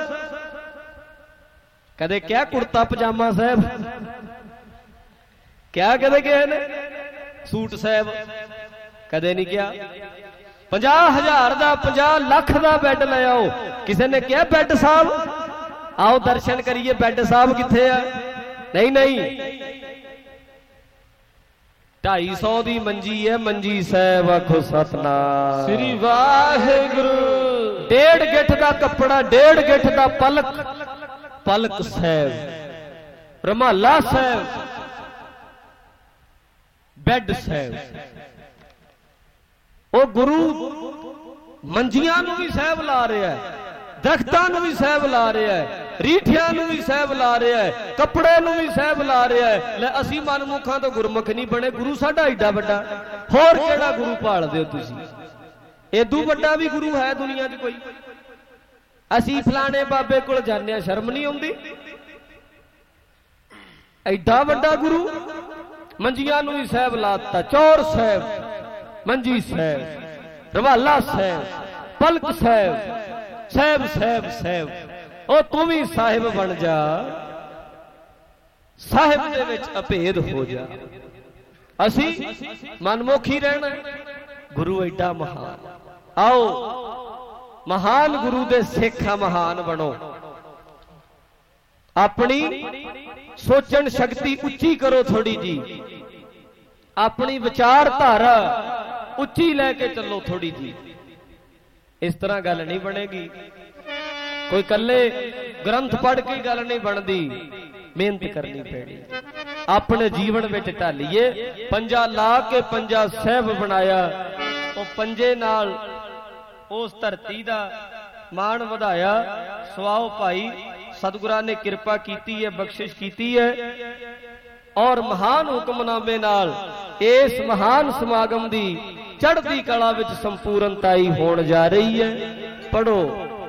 ਕਦੇ ਕਿਹਾ ਕੁੜਤਾ ਪਜਾਮਾ ਸਾਹਿਬ? ਕਿਹਾ ਕਦੇ ਕਿਸੇ ਨੇ ਸੂਟ ਸਾਹਿਬ? ਕਦੇ ਨਹੀਂ ਕਿਹਾ। ਪੰਜਾਹ ਹਜ਼ਾਰ ਦਾ, ਪੰਜਾਹ ਲੱਖ ਦਾ ਬੈੱਡ ਲੈ ਆਓ, ਕਿਸੇ ਨੇ ਕਿਹਾ ਬੈੱਡ ਸਾਹਿਬ? ਆਓ ਦਰਸ਼ਨ ਕਰੀਏ, ਬੈੱਡ ਸਾਹਿਬ ਕਿੱਥੇ ਆ? ਨਹੀਂ ਨਹੀਂ, ਢਾਈ ਸੌ ਦੀ ਮੰਜੀ ਹੈ, ਮੰਜੀ ਸਾਹਿਬ। ਆਖੋ ਸਤਨਾਮ ਸ੍ਰੀ ਵਾਹਿਗੁਰੂ। ਡੇਢ ਗਿੱਠ ਦਾ ਕੱਪੜਾ, ਡੇਢ ਗਿੱਠ ਦਾ ਪਲਕ, ਪਲਕ ਸਾਹਿਬ। ਰੁਮਾਲਾ ਸਾਹਿਬ, ਬੈੱਡ ਸਾਹਿਬ। ਉਹ ਗੁਰੂ ਮੰਜੀਆਂ ਨੂੰ ਵੀ ਸਾਹਿਬ ਲਾ ਰਿਹਾ, ਦਰਖਤਾਂ ਨੂੰ ਵੀ ਸਾਹਿਬ ਲਾ ਰਿਹਾ, ਰੀਠਿਆਂ ਨੂੰ ਵੀ ਸਾਹਿਬ ਲਾ ਰਿਹਾ, ਕੱਪੜੇ ਨੂੰ ਵੀ ਸਾਹਿਬ ਲਾ ਰਿਹਾ। ਲੈ ਅਸੀਂ ਮਨਮੁਖਾਂ ਤੋਂ ਗੁਰਮੁਖ ਨਹੀਂ ਬਣੇ। ਗੁਰੂ ਸਾਡਾ ਏਡਾ ਵੱਡਾ, ਹੋਰ ਕਿਹੜਾ ਗੁਰੂ ਭਾਲਦੇ ਹੋ ਤੁਸੀਂ? ਏਦੂ ਵੱਡਾ ਵੀ ਗੁਰੂ ਹੈ ਦੁਨੀਆ 'ਚ ਕੋਈ? ਅਸੀਂ ਫਲਾਣੇ ਬਾਬੇ ਕੋਲ ਜਾਂਦੇ ਆ, ਸ਼ਰਮ ਨਹੀਂ ਆਉਂਦੀ? ਏਡਾ ਵੱਡਾ ਗੁਰੂ। ਮੰਜੀਆਂ ਨੂੰ ਵੀ ਸਾਹਿਬ ਲਾਤਾ। ਚੌਰ ਸਾਹਿਬ, ਮੰਜੀ ਸਾਹਿਬ, ਰਵਾਲਾ ਸਾਹਿਬ, ਪਲਕ ਸਾਹਿਬ, ਸਾਹਿਬ ਸਾਹਿਬ ਸਾਹਿਬ। ਉਹ ਤੂੰ ਵੀ ਸਾਹਿਬ ਬਣ ਜਾ, ਸਾਹਿਬ ਦੇ ਵਿੱਚ ਅਭੇਦ ਹੋ ਜਾ। ਅਸੀਂ ਮਨਮੁਖੀ ਰਹਿਣਾ। ਗੁਰੂ ਐਡਾ ਮਹਾਨ। ਆਓ ਮਹਾਨ ਗੁਰੂ ਦੇ ਸਿੱਖ ਆ, ਮਹਾਨ ਬਣੋ। ਆਪਣੀ ਸੋਚਣ ਸ਼ਕਤੀ ਉੱਚੀ ਕਰੋ ਥੋੜੀ ਜੀ। ਆਪਣੀ ਵਿਚਾਰਧਾਰਾ ਉੱਚੀ ਲੈ ਕੇ ਚੱਲੋ ਥੋੜੀ ਜੀ। ਇਸ ਤਰ੍ਹਾਂ ਗੱਲ ਨਹੀਂ ਬਣੇਗੀ। ਕੋਈ ਇਕੱਲੇ ਗ੍ਰੰਥ ਪੜ੍ਹ ਕੇ ਗੱਲ ਨਹੀਂ ਬਣਦੀ, ਮਿਹਨਤ ਕਰਨੀ ਪੈਣੀ। ਆਪਣੇ ਜੀਵਨ ਵਿੱਚ ਢਾਲੀਏ। ਪੰਜਾ ਲਾ ਕੇ ਪੰਜਾ ਸਾਹਿਬ ਬਣਾਇਆ। ਉਹ ਪੰਜੇ ਨਾਲ ਉਸ ਧਰਤੀ ਦਾ ਮਾਣ ਵਧਾਇਆ। ਸਵਾਓ ਭਾਈ, ਸਤਿਗੁਰਾਂ ਨੇ ਕਿਰਪਾ ਕੀਤੀ ਹੈ, ਬਖਸ਼ਿਸ਼ ਕੀਤੀ ਹੈ। ਔਰ ਮਹਾਨ ਹੁਕਮਨਾਮੇ ਨਾਲ ਇਸ ਮਹਾਨ ਸਮਾਗਮ ਦੀ ਚੜ੍ਹਦੀ ਕਲਾ ਵਿੱਚ ਸੰਪੂਰਨਤਾਈ ਹੋਣ ਜਾ ਰਹੀ ਹੈ। ਪੜੋ।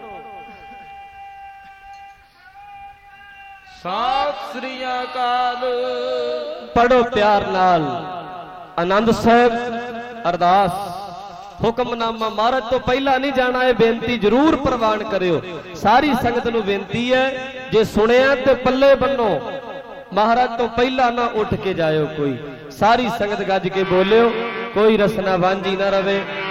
ਸਤਿ ਸ੍ਰੀ ਅਕਾਲ। ਪੜੋ ਪਿਆਰ ਨਾਲ। ਆਨੰਦ ਸਾਹਿਬ ਅਰਦਾਸ। ਹੁਕਮਨਾਮਾ ਮਹਾਰਾਜ ਤੋਂ ਪਹਿਲਾਂ ਨਹੀਂ ਜਾਣਾ। ਇਹ ਬੇਨਤੀ ਜ਼ਰੂਰ ਪ੍ਰਵਾਨ ਕਰਿਓ। ਸਾਰੀ ਸੰਗਤ ਨੂੰ ਬੇਨਤੀ ਹੈ, ਜੇ ਸੁਣਿਆ ਤੇ ਪੱਲੇ ਬੰਨੋ। महाराज तो पहला ना उठ के जायो कोई। सारी संगत गज के बोलियो, कोई रसना वांझी ना रवे।